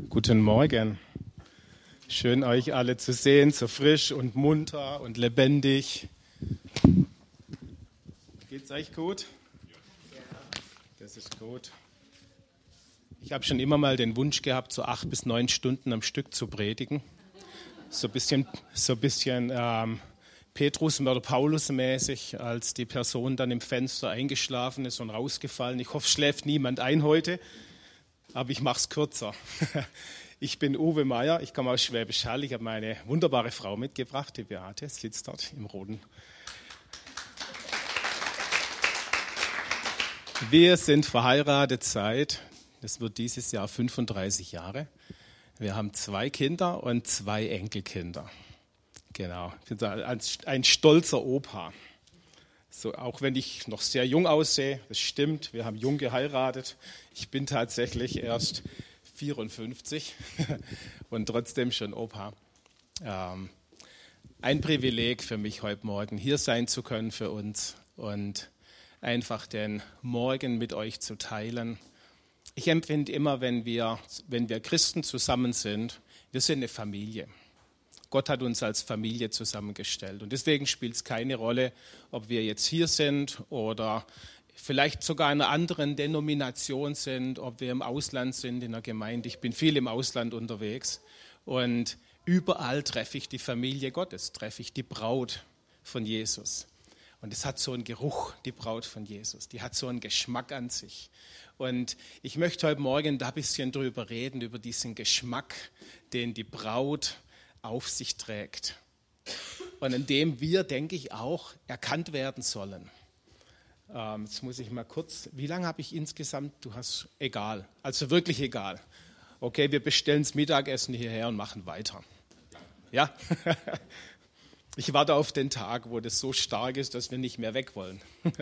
Guten Morgen. Schön, euch alle zu sehen, so frisch und munter und lebendig. Geht's euch gut? Das ist gut. Ich habe schon immer mal den Wunsch gehabt, so 8 bis 9 Stunden am Stück zu predigen. So ein bisschen Petrus- oder Paulus-mäßig, als die Person dann im Fenster eingeschlafen ist und rausgefallen. Ich hoffe, es schläft niemand ein heute, aber ich mache es kürzer. Ich bin Uwe Meier, ich komme aus Schwäbisch Hall. Ich habe meine wunderbare Frau mitgebracht, die Beate, sitzt dort im Roten. Wir sind verheiratet das wird dieses Jahr 35 Jahre. Wir haben 2 Kinder und 2 Enkelkinder. Genau, ich bin ein stolzer Opa. So, auch wenn ich noch sehr jung aussehe, das stimmt, wir haben jung geheiratet. Ich bin tatsächlich erst 54 und trotzdem schon Opa. Ein Privileg für mich heute Morgen, hier sein zu können für uns und einfach den Morgen mit euch zu teilen. Ich empfinde immer, wenn wir Christen zusammen sind, wir sind eine Familie. Gott hat uns als Familie zusammengestellt und deswegen spielt es keine Rolle, ob wir jetzt hier sind oder vielleicht sogar in einer anderen Denomination sind, ob wir im Ausland sind, in der Gemeinde. Ich bin viel im Ausland unterwegs und überall treffe ich die Familie Gottes, treffe ich die Braut von Jesus. Und es hat so einen Geruch, die Braut von Jesus, die hat so einen Geschmack an sich. Und ich möchte heute Morgen da ein bisschen drüber reden, über diesen Geschmack, den die Braut auf sich trägt. Und in dem wir, denke ich, auch erkannt werden sollen. Jetzt muss ich mal kurz, wie lange habe ich insgesamt? Du hast, egal, also wirklich egal. Okay, wir bestellen das Mittagessen hierher und machen weiter. Ja? Ich warte auf den Tag, wo das so stark ist, dass wir nicht mehr weg wollen.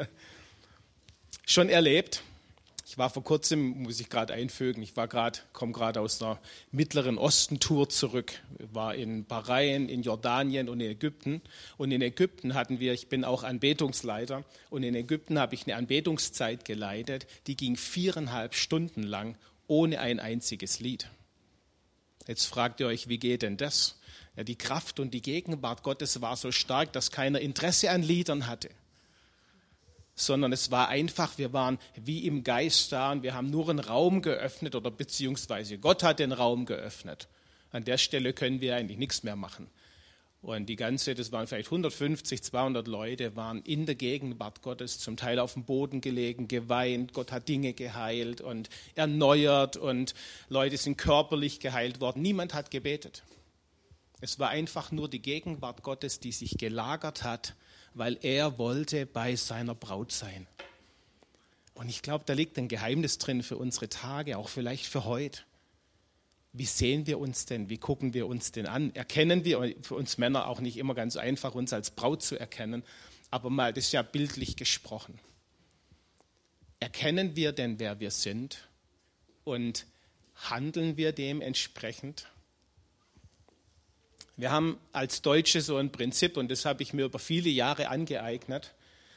Schon erlebt. Ich war vor kurzem, muss ich gerade einfügen, komme gerade aus einer Mittleren Osten-Tour zurück. Ich war in Bahrain, in Jordanien und in Ägypten. Und in Ägypten ich bin auch Anbetungsleiter, und in Ägypten habe ich eine Anbetungszeit geleitet, die ging 4,5 Stunden lang, ohne ein einziges Lied. Jetzt fragt ihr euch, wie geht denn das? Ja, die Kraft und die Gegenwart Gottes war so stark, dass keiner Interesse an Liedern hatte. Sondern es war einfach, wir waren wie im Geist da und wir haben nur einen Raum geöffnet oder beziehungsweise Gott hat den Raum geöffnet. An der Stelle können wir eigentlich nichts mehr machen. Und das waren vielleicht 150, 200 Leute, waren in der Gegenwart Gottes, zum Teil auf dem Boden gelegen, geweint. Gott hat Dinge geheilt und erneuert und Leute sind körperlich geheilt worden. Niemand hat gebetet. Es war einfach nur die Gegenwart Gottes, die sich gelagert hat, weil er wollte bei seiner Braut sein. Und ich glaube, da liegt ein Geheimnis drin für unsere Tage, auch vielleicht für heute. Wie sehen wir uns denn? Wie gucken wir uns denn an? Erkennen wir, für uns Männer auch nicht immer ganz einfach, uns als Braut zu erkennen, aber mal, das ist ja bildlich gesprochen. Erkennen wir denn, wer wir sind und handeln wir dementsprechend? Wir haben als Deutsche so ein Prinzip, und das habe ich mir über viele Jahre angeeignet,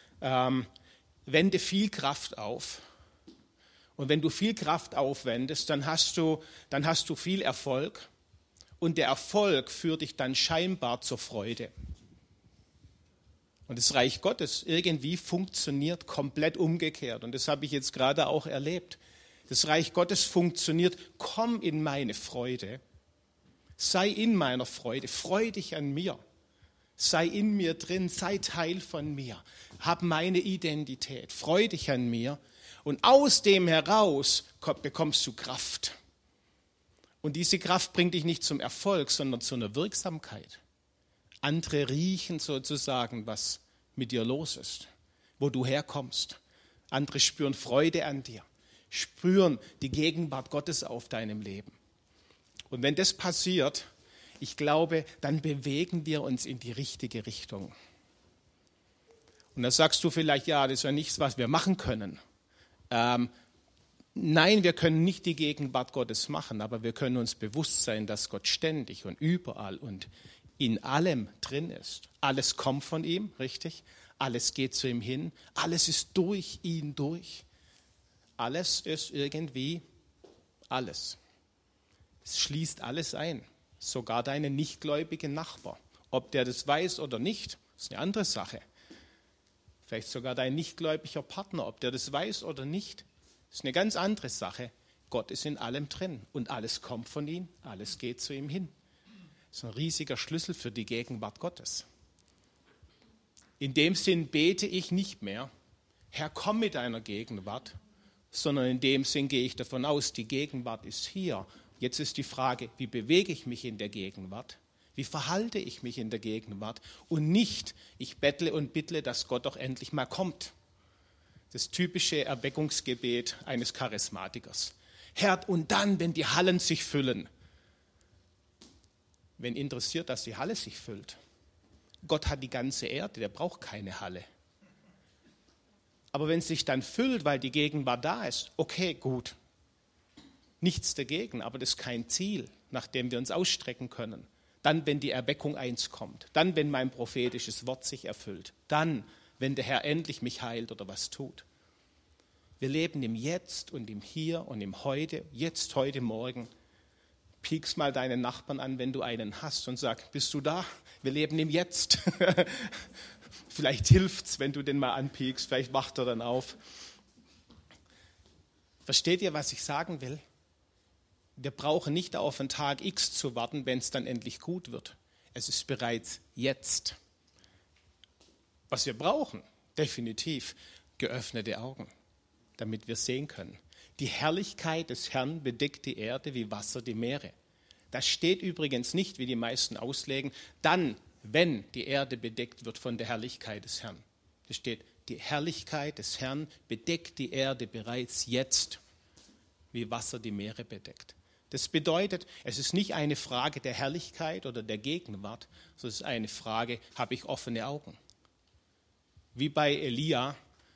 wende viel Kraft auf. Und wenn du viel Kraft aufwendest, dann hast du viel Erfolg. Und der Erfolg führt dich dann scheinbar zur Freude. Und das Reich Gottes irgendwie funktioniert komplett umgekehrt. Und das habe ich jetzt gerade auch erlebt. Das Reich Gottes funktioniert, komm in meine Freude. Sei in meiner Freude, freu dich an mir, sei in mir drin, sei Teil von mir, hab meine Identität, freu dich an mir und aus dem heraus bekommst du Kraft. Und diese Kraft bringt dich nicht zum Erfolg, sondern zu einer Wirksamkeit. Andere riechen sozusagen, was mit dir los ist, wo du herkommst. Andere spüren Freude an dir, spüren die Gegenwart Gottes auf deinem Leben. Und wenn das passiert, ich glaube, dann bewegen wir uns in die richtige Richtung. Und da sagst du vielleicht, ja, das ist ja nichts, was wir machen können. Nein, wir können nicht die Gegenwart Gottes machen, aber wir können uns bewusst sein, dass Gott ständig und überall und in allem drin ist. Alles kommt von ihm, richtig? Alles geht zu ihm hin. Alles ist durch ihn durch. Alles ist irgendwie alles. Es schließt alles ein, sogar deinen nichtgläubigen Nachbar. Ob der das weiß oder nicht, ist eine andere Sache. Vielleicht sogar dein nichtgläubiger Partner, ob der das weiß oder nicht, ist eine ganz andere Sache. Gott ist in allem drin und alles kommt von ihm, alles geht zu ihm hin. Das ist ein riesiger Schlüssel für die Gegenwart Gottes. In dem Sinn bete ich nicht mehr, Herr, komm mit deiner Gegenwart, sondern in dem Sinn gehe ich davon aus, die Gegenwart ist hier. Jetzt ist die Frage, wie bewege ich mich in der Gegenwart? Wie verhalte ich mich in der Gegenwart? Und nicht, ich bettle und bittle, dass Gott doch endlich mal kommt. Das typische Erweckungsgebet eines Charismatikers. Herr, und dann, wenn die Hallen sich füllen. Wen interessiert, dass die Halle sich füllt? Gott hat die ganze Erde, der braucht keine Halle. Aber wenn es sich dann füllt, weil die Gegenwart da ist, okay, gut. Nichts dagegen, aber das ist kein Ziel, nach dem wir uns ausstrecken können. Dann, wenn die Erweckung eins kommt. Dann, wenn mein prophetisches Wort sich erfüllt. Dann, wenn der Herr endlich mich heilt oder was tut. Wir leben im Jetzt und im Hier und im Heute, jetzt, heute, morgen. Pieks mal deinen Nachbarn an, wenn du einen hast und sag, bist du da? Wir leben im Jetzt. Vielleicht hilft's, wenn du den mal anpiekst, vielleicht wacht er dann auf. Versteht ihr, was ich sagen will? Wir brauchen nicht auf den Tag X zu warten, wenn es dann endlich gut wird. Es ist bereits jetzt. Was wir brauchen, definitiv, geöffnete Augen, damit wir sehen können. Die Herrlichkeit des Herrn bedeckt die Erde wie Wasser die Meere. Das steht übrigens nicht, wie die meisten auslegen, dann, wenn die Erde bedeckt wird von der Herrlichkeit des Herrn. Es steht, die Herrlichkeit des Herrn bedeckt die Erde bereits jetzt, wie Wasser die Meere bedeckt. Das bedeutet, es ist nicht eine Frage der Herrlichkeit oder der Gegenwart, sondern es ist eine Frage, habe ich offene Augen? Wie bei Elia,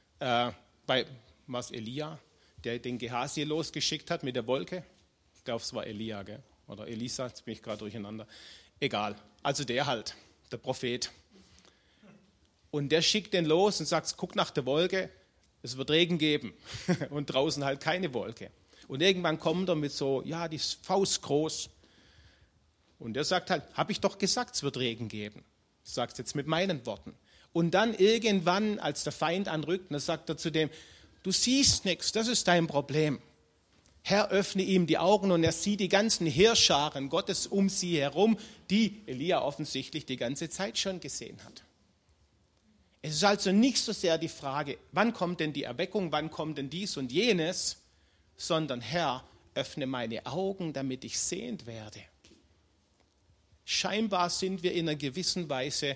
Elia, der den Gehazi losgeschickt hat mit der Wolke. Ich glaube, es war Elia, gell? Oder Elisa, jetzt bin ich gerade durcheinander. Egal, also der halt, der Prophet. Und der schickt den los und sagt, guck nach der Wolke, es wird Regen geben. Und draußen halt keine Wolke. Und irgendwann kommt er mit so, ja, die ist faustgroß. Und der sagt halt, habe ich doch gesagt, es wird Regen geben. Ich sage es jetzt mit meinen Worten. Und dann irgendwann, als der Feind anrückt, dann sagt er zu dem, du siehst nichts, das ist dein Problem. Herr, öffne ihm die Augen und er sieht die ganzen Heerscharen Gottes um sie herum, die Elia offensichtlich die ganze Zeit schon gesehen hat. Es ist also nicht so sehr die Frage, wann kommt denn die Erweckung, wann kommt denn dies und jenes, sondern Herr, öffne meine Augen, damit ich sehend werde. Scheinbar sind wir in einer gewissen Weise,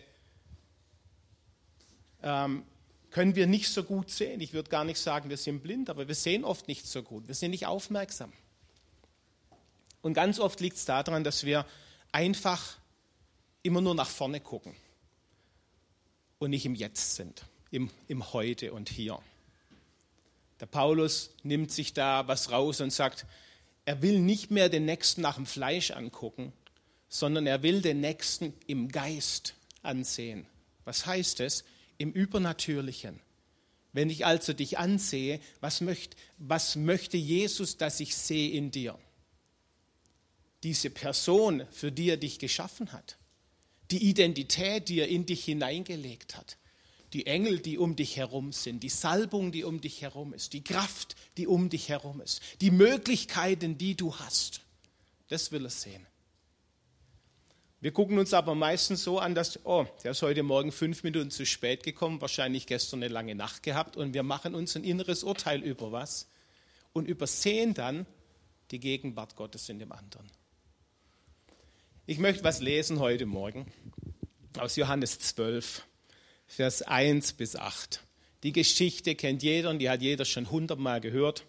können wir nicht so gut sehen. Ich würde gar nicht sagen, wir sind blind, aber wir sehen oft nicht so gut. Wir sind nicht aufmerksam. Und ganz oft liegt es daran, dass wir einfach immer nur nach vorne gucken und nicht im Jetzt sind, im Heute und Hier. Der Paulus nimmt sich da was raus und sagt, er will nicht mehr den Nächsten nach dem Fleisch angucken, sondern er will den Nächsten im Geist ansehen. Was heißt es? Im Übernatürlichen. Wenn ich also dich ansehe, was möchte Jesus, dass ich sehe in dir? Diese Person, für die er dich geschaffen hat. Die Identität, die er in dich hineingelegt hat. Die Engel, die um dich herum sind, die Salbung, die um dich herum ist, die Kraft, die um dich herum ist, die Möglichkeiten, die du hast. Das will er sehen. Wir gucken uns aber meistens so an, dass, der ist heute Morgen 5 Minuten zu spät gekommen, wahrscheinlich gestern eine lange Nacht gehabt und wir machen uns ein inneres Urteil über was und übersehen dann die Gegenwart Gottes in dem anderen. Ich möchte was lesen heute Morgen aus Johannes 12. Vers 1 bis 8. Die Geschichte kennt jeder und die hat jeder schon 100-mal gehört.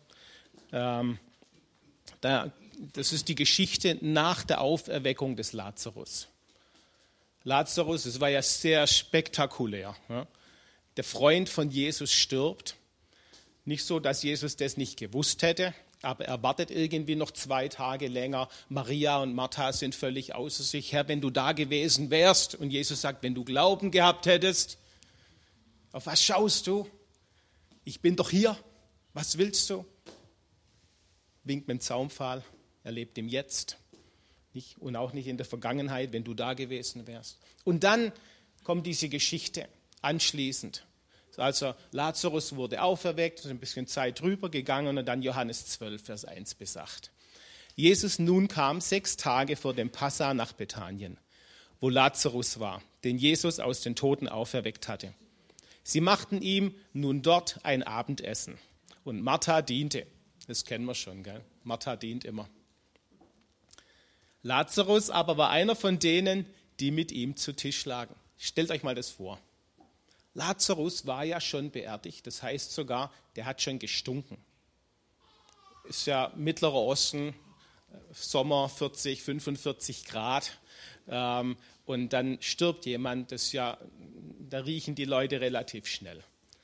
Das ist die Geschichte nach der Auferweckung des Lazarus. Lazarus, es war ja sehr spektakulär. Ja. Der Freund von Jesus stirbt. Nicht so, dass Jesus das nicht gewusst hätte, aber er wartet irgendwie noch 2 Tage länger. Maria und Martha sind völlig außer sich. Herr, wenn du da gewesen wärst. Und Jesus sagt, wenn du Glauben gehabt hättest. Auf was schaust du? Ich bin doch hier. Was willst du? Winkt mit dem Zaunpfahl. Er lebt im Jetzt. Nicht? Und auch nicht in der Vergangenheit, wenn du da gewesen wärst. Und dann kommt diese Geschichte anschließend. Also Lazarus wurde auferweckt, ist ein bisschen Zeit drüber gegangen und dann Johannes 12, Vers 1 bis 8. Jesus nun kam 6 Tage vor dem Passa nach Bethanien, wo Lazarus war, den Jesus aus den Toten auferweckt hatte. Sie machten ihm nun dort ein Abendessen. Und Martha diente. Das kennen wir schon, gell? Martha dient immer. Lazarus aber war einer von denen, die mit ihm zu Tisch lagen. Stellt euch mal das vor. Lazarus war ja schon beerdigt, das heißt sogar, der hat schon gestunken. Ist ja Mittlerer Osten, Sommer 40, 45 Grad und dann stirbt jemand, da riechen die Leute relativ schnell.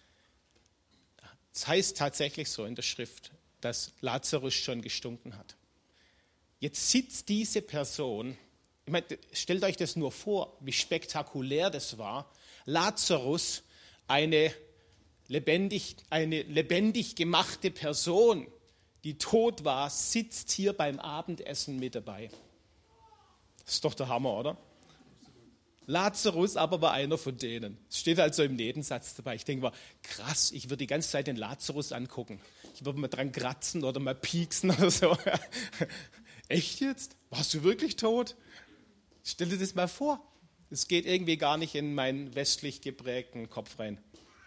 Das heißt tatsächlich so in der Schrift, dass Lazarus schon gestunken hat. Jetzt sitzt diese Person, ich meine, stellt euch das nur vor, wie spektakulär das war. Lazarus, eine lebendig gemachte Person, die tot war, sitzt hier beim Abendessen mit dabei. Das ist doch der Hammer, oder? Lazarus aber war einer von denen. Es steht also im Nebensatz dabei. Ich denke mal, krass, ich würde die ganze Zeit den Lazarus angucken. Ich würde mal dran kratzen oder mal pieksen oder so. Echt jetzt? Warst du wirklich tot? Stell dir das mal vor. Es geht irgendwie gar nicht in meinen westlich geprägten Kopf rein.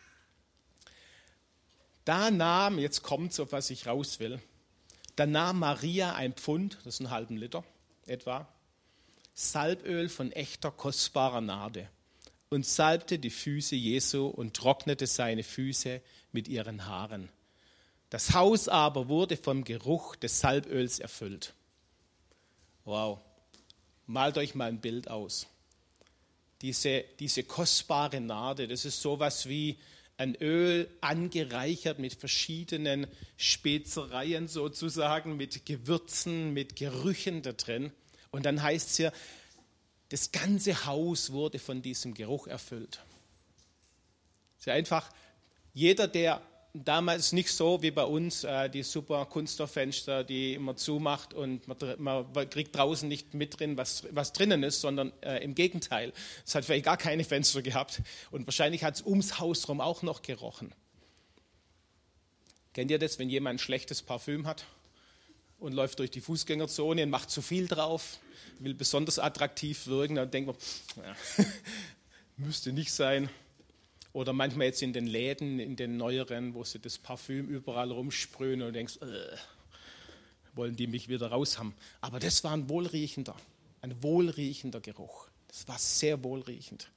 Jetzt kommt so, was ich raus will. Da nahm Maria ein Pfund, das ist einen halben Liter etwa, Salböl von echter, kostbarer Narde und salbte die Füße Jesu und trocknete seine Füße mit ihren Haaren. Das Haus aber wurde vom Geruch des Salböls erfüllt. Wow, malt euch mal ein Bild aus. Diese kostbare Narde, das ist sowas wie ein Öl angereichert mit verschiedenen Spezereien sozusagen, mit Gewürzen, mit Gerüchen da drin. Und dann heißt es hier, das ganze Haus wurde von diesem Geruch erfüllt. Es ist ja einfach, jeder, der damals nicht so wie bei uns die super Kunststofffenster, die immer zumacht und man kriegt draußen nicht mit drin, was drinnen ist, sondern im Gegenteil. Es hat vielleicht gar keine Fenster gehabt und wahrscheinlich hat es ums Haus rum auch noch gerochen. Kennt ihr das, wenn jemand ein schlechtes Parfüm hat und läuft durch die Fußgängerzone und macht zu viel drauf, will besonders attraktiv wirken, dann denkt man, ja, müsste nicht sein. Oder manchmal jetzt in den Läden, in den neueren, wo sie das Parfüm überall rumsprühen und du denkst, wollen die mich wieder raus haben. Aber das war ein wohlriechender Geruch. Das war sehr wohlriechend.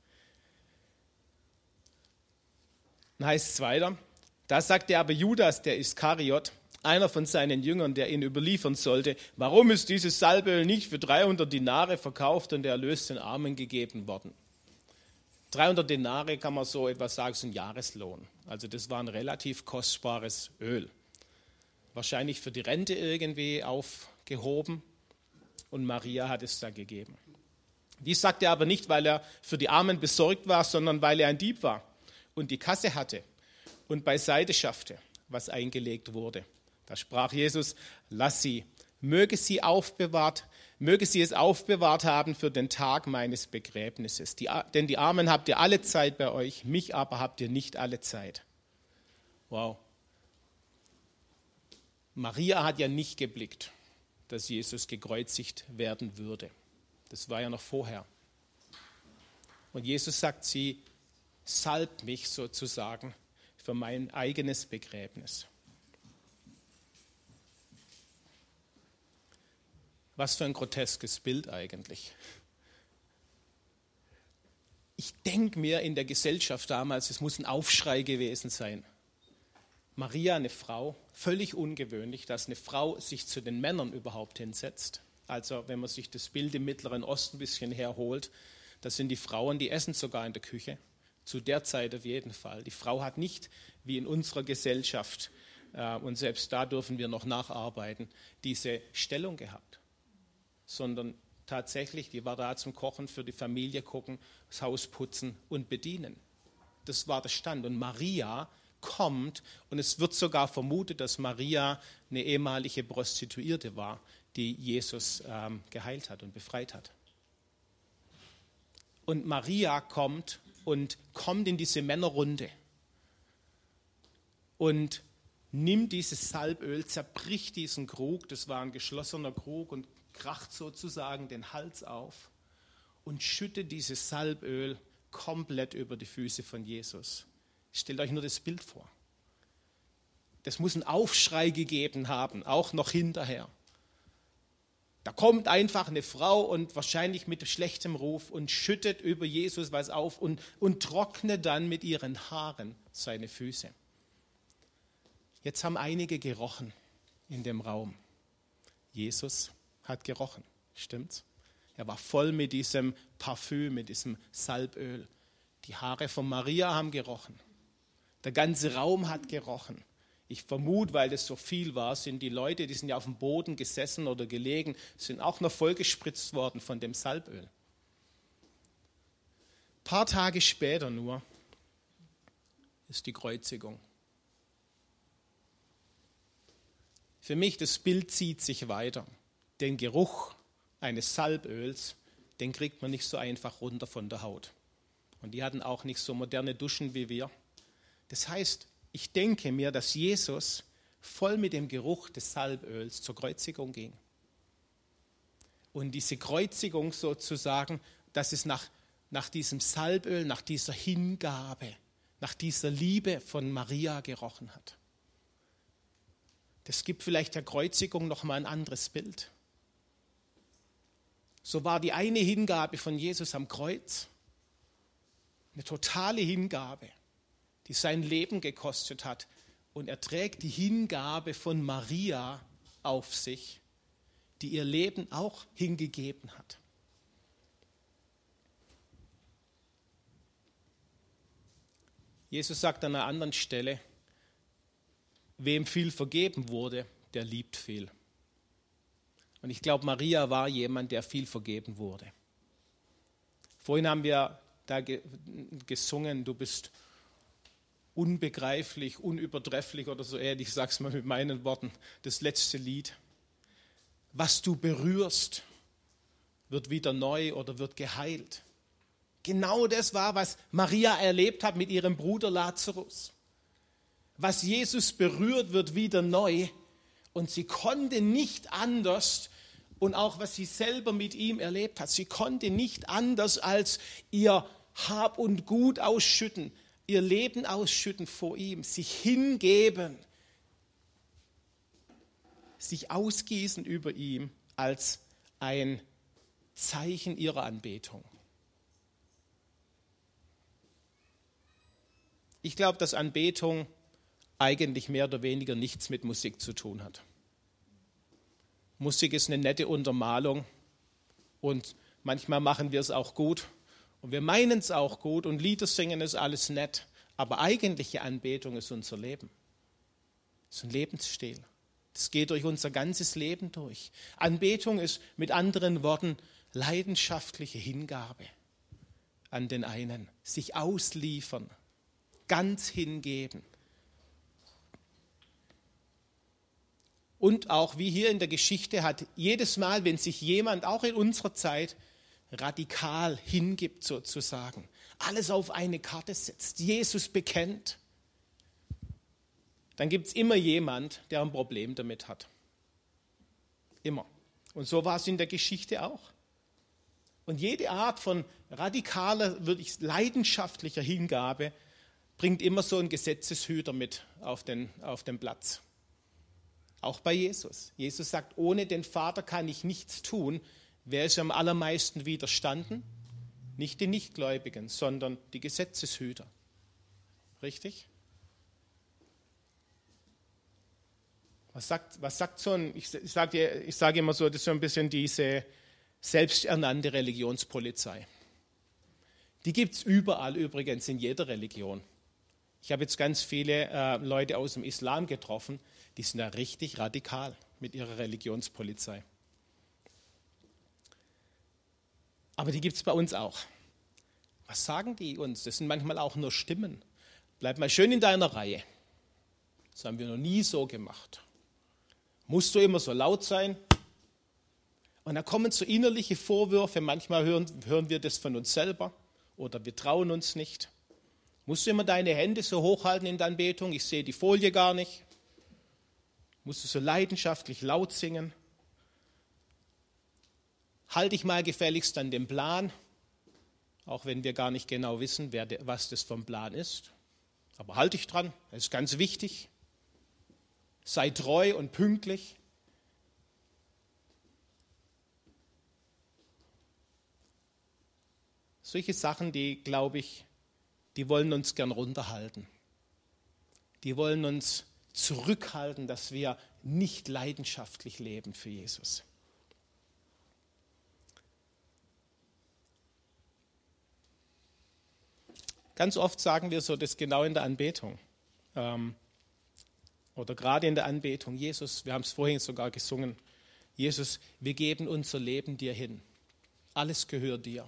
Dann heißt es weiter, da sagte aber Judas, der Iskariot, einer von seinen Jüngern, der ihn überliefern sollte, warum ist dieses Salböl nicht für 300 Dinare verkauft und der Erlös den Armen gegeben worden? 300 Dinare kann man so etwas sagen, ist ein Jahreslohn. Also das war ein relativ kostbares Öl. Wahrscheinlich für die Rente irgendwie aufgehoben und Maria hat es da gegeben. Dies sagte er aber nicht, weil er für die Armen besorgt war, sondern weil er ein Dieb war und die Kasse hatte und beiseite schaffte, was eingelegt wurde. Da sprach Jesus, lass sie, möge sie es aufbewahrt haben für den Tag meines Begräbnisses. Denn die Armen habt ihr alle Zeit bei euch, mich aber habt ihr nicht alle Zeit. Wow. Maria hat ja nicht geblickt, dass Jesus gekreuzigt werden würde. Das war ja noch vorher. Und Jesus sagt, sie salbt mich sozusagen für mein eigenes Begräbnis. Was für ein groteskes Bild eigentlich. Ich denke mir in der Gesellschaft damals, es muss ein Aufschrei gewesen sein. Maria, eine Frau, völlig ungewöhnlich, dass eine Frau sich zu den Männern überhaupt hinsetzt. Also wenn man sich das Bild im Mittleren Osten ein bisschen herholt, das sind die Frauen, die essen sogar in der Küche. Zu der Zeit auf jeden Fall. Die Frau hat nicht, wie in unserer Gesellschaft, und selbst da dürfen wir noch nacharbeiten, diese Stellung gehabt. Sondern tatsächlich, die war da zum Kochen, für die Familie gucken, das Haus putzen und bedienen. Das war der Stand. Und Maria kommt, und es wird sogar vermutet, dass Maria eine ehemalige Prostituierte war, die Jesus geheilt hat und befreit hat. Und Maria kommt in diese Männerrunde und nimmt dieses Salböl, zerbricht diesen Krug, das war ein geschlossener Krug, und kracht sozusagen den Hals auf und schüttet dieses Salböl komplett über die Füße von Jesus. Stellt euch nur das Bild vor. Das muss einen Aufschrei gegeben haben, auch noch hinterher. Da kommt einfach eine Frau und wahrscheinlich mit schlechtem Ruf und schüttet über Jesus was auf und trocknet dann mit ihren Haaren seine Füße. Jetzt haben einige gerochen in dem Raum. Jesus hat gerochen, stimmt's? Er war voll mit diesem Parfüm, mit diesem Salböl. Die Haare von Maria haben gerochen. Der ganze Raum hat gerochen. Ich vermute, weil das so viel war, sind die Leute, die sind ja auf dem Boden gesessen oder gelegen, sind auch noch vollgespritzt worden von dem Salböl. Ein paar Tage später nur ist die Kreuzigung. Für mich, das Bild zieht sich weiter. Den Geruch eines Salböls, den kriegt man nicht so einfach runter von der Haut. Und die hatten auch nicht so moderne Duschen wie wir. Das heißt, ich denke mir, dass Jesus voll mit dem Geruch des Salböls zur Kreuzigung ging. Und diese Kreuzigung sozusagen, dass es nach diesem Salböl, nach dieser Hingabe, nach dieser Liebe von Maria gerochen hat. Das gibt vielleicht der Kreuzigung nochmal ein anderes Bild. So war die eine Hingabe von Jesus am Kreuz eine totale Hingabe, die sein Leben gekostet hat. Und er trägt die Hingabe von Maria auf sich, die ihr Leben auch hingegeben hat. Jesus sagt an einer anderen Stelle, wem viel vergeben wurde, der liebt viel. Und ich glaube, Maria war jemand, der viel vergeben wurde. Vorhin haben wir da gesungen, du bist unbegreiflich, unübertrefflich oder so ähnlich, ich sage es mal mit meinen Worten, das letzte Lied. Was du berührst, wird wieder neu oder wird geheilt. Genau das war, was Maria erlebt hat mit ihrem Bruder Lazarus. Was Jesus berührt, wird wieder neu. Und sie konnte nicht anders, und auch was sie selber mit ihm erlebt hat, sie konnte nicht anders als ihr Hab und Gut ausschütten, ihr Leben ausschütten vor ihm, sich hingeben, sich ausgießen über ihm als ein Zeichen ihrer Anbetung. Ich glaube, dass Anbetung eigentlich mehr oder weniger nichts mit Musik zu tun hat. Musik ist eine nette Untermalung und manchmal machen wir es auch gut und wir meinen es auch gut und Lieder singen ist alles nett, aber eigentliche Anbetung ist unser Leben. Es ist ein Lebensstil. Das geht durch unser ganzes Leben durch. Anbetung ist mit anderen Worten leidenschaftliche Hingabe an den einen, sich ausliefern, ganz hingeben. Und auch wie hier in der Geschichte hat jedes Mal, wenn sich jemand, auch in unserer Zeit, radikal hingibt sozusagen, alles auf eine Karte setzt, Jesus bekennt, dann gibt es immer jemand, der ein Problem damit hat. Immer. Und so war es in der Geschichte auch. Und jede Art von radikaler, wirklich leidenschaftlicher Hingabe bringt immer so einen Gesetzeshüter mit auf den Platz. Auch bei Jesus. Jesus sagt, ohne den Vater kann ich nichts tun. Wer ist am allermeisten widerstanden? Nicht die Nichtgläubigen, sondern die Gesetzeshüter. Richtig? Was sagt so ein, ich sage immer so, das ist so ein bisschen diese selbsternannte Religionspolizei. Die gibt es überall übrigens, in jeder Religion. Ich habe jetzt ganz viele Leute aus dem Islam getroffen, die sind da richtig radikal mit ihrer Religionspolizei. Aber die gibt es bei uns auch. Was sagen die uns? Das sind manchmal auch nur Stimmen. Bleib mal schön in deiner Reihe. Das haben wir noch nie so gemacht. Musst du immer so laut sein? Und da kommen so innerliche Vorwürfe, manchmal hören wir das von uns selber oder wir trauen uns nicht. Musst du immer deine Hände so hochhalten in der Anbetung? Ich sehe die Folie gar nicht. Musst du so leidenschaftlich laut singen? Halt dich mal gefälligst an den Plan, auch wenn wir gar nicht genau wissen, was das vom Plan ist. Aber halt dich dran, das ist ganz wichtig. Sei treu und pünktlich. Solche Sachen, die, glaube ich, die wollen uns gern runterhalten. Die wollen uns zurückhalten, dass wir nicht leidenschaftlich leben für Jesus. Ganz oft sagen wir so das genau in der Anbetung. Oder gerade in der Anbetung. Jesus, wir haben es vorhin sogar gesungen. Jesus, wir geben unser Leben dir hin. Alles gehört dir.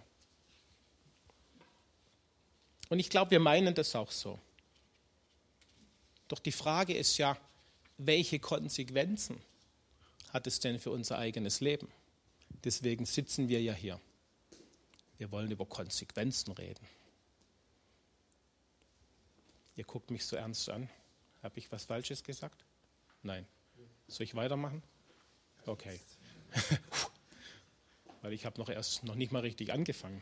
Und ich glaube, wir meinen das auch so. Doch die Frage ist ja, welche Konsequenzen hat es denn für unser eigenes Leben? Deswegen sitzen wir ja hier. Wir wollen über Konsequenzen reden. Ihr guckt mich so ernst an. Habe ich was Falsches gesagt? Nein. Soll ich weitermachen? Okay. Weil ich habe noch nicht mal richtig angefangen.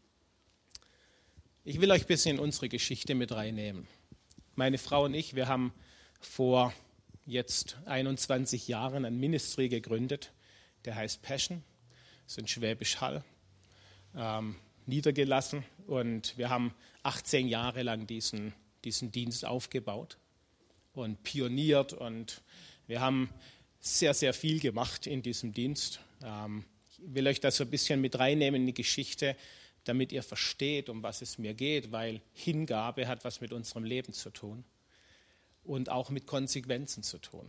Ich will euch ein bisschen in unsere Geschichte mit reinnehmen. Meine Frau und ich, wir haben vor jetzt 21 Jahren ein Ministry gegründet, der heißt Passion, das ist in Schwäbisch Hall, niedergelassen. Und wir haben 18 Jahre lang diesen Dienst aufgebaut und pioniert. Und wir haben sehr, sehr viel gemacht in diesem Dienst. Ich will euch das so ein bisschen mit reinnehmen in die Geschichte, damit ihr versteht, um was es mir geht, weil Hingabe hat was mit unserem Leben zu tun und auch mit Konsequenzen zu tun.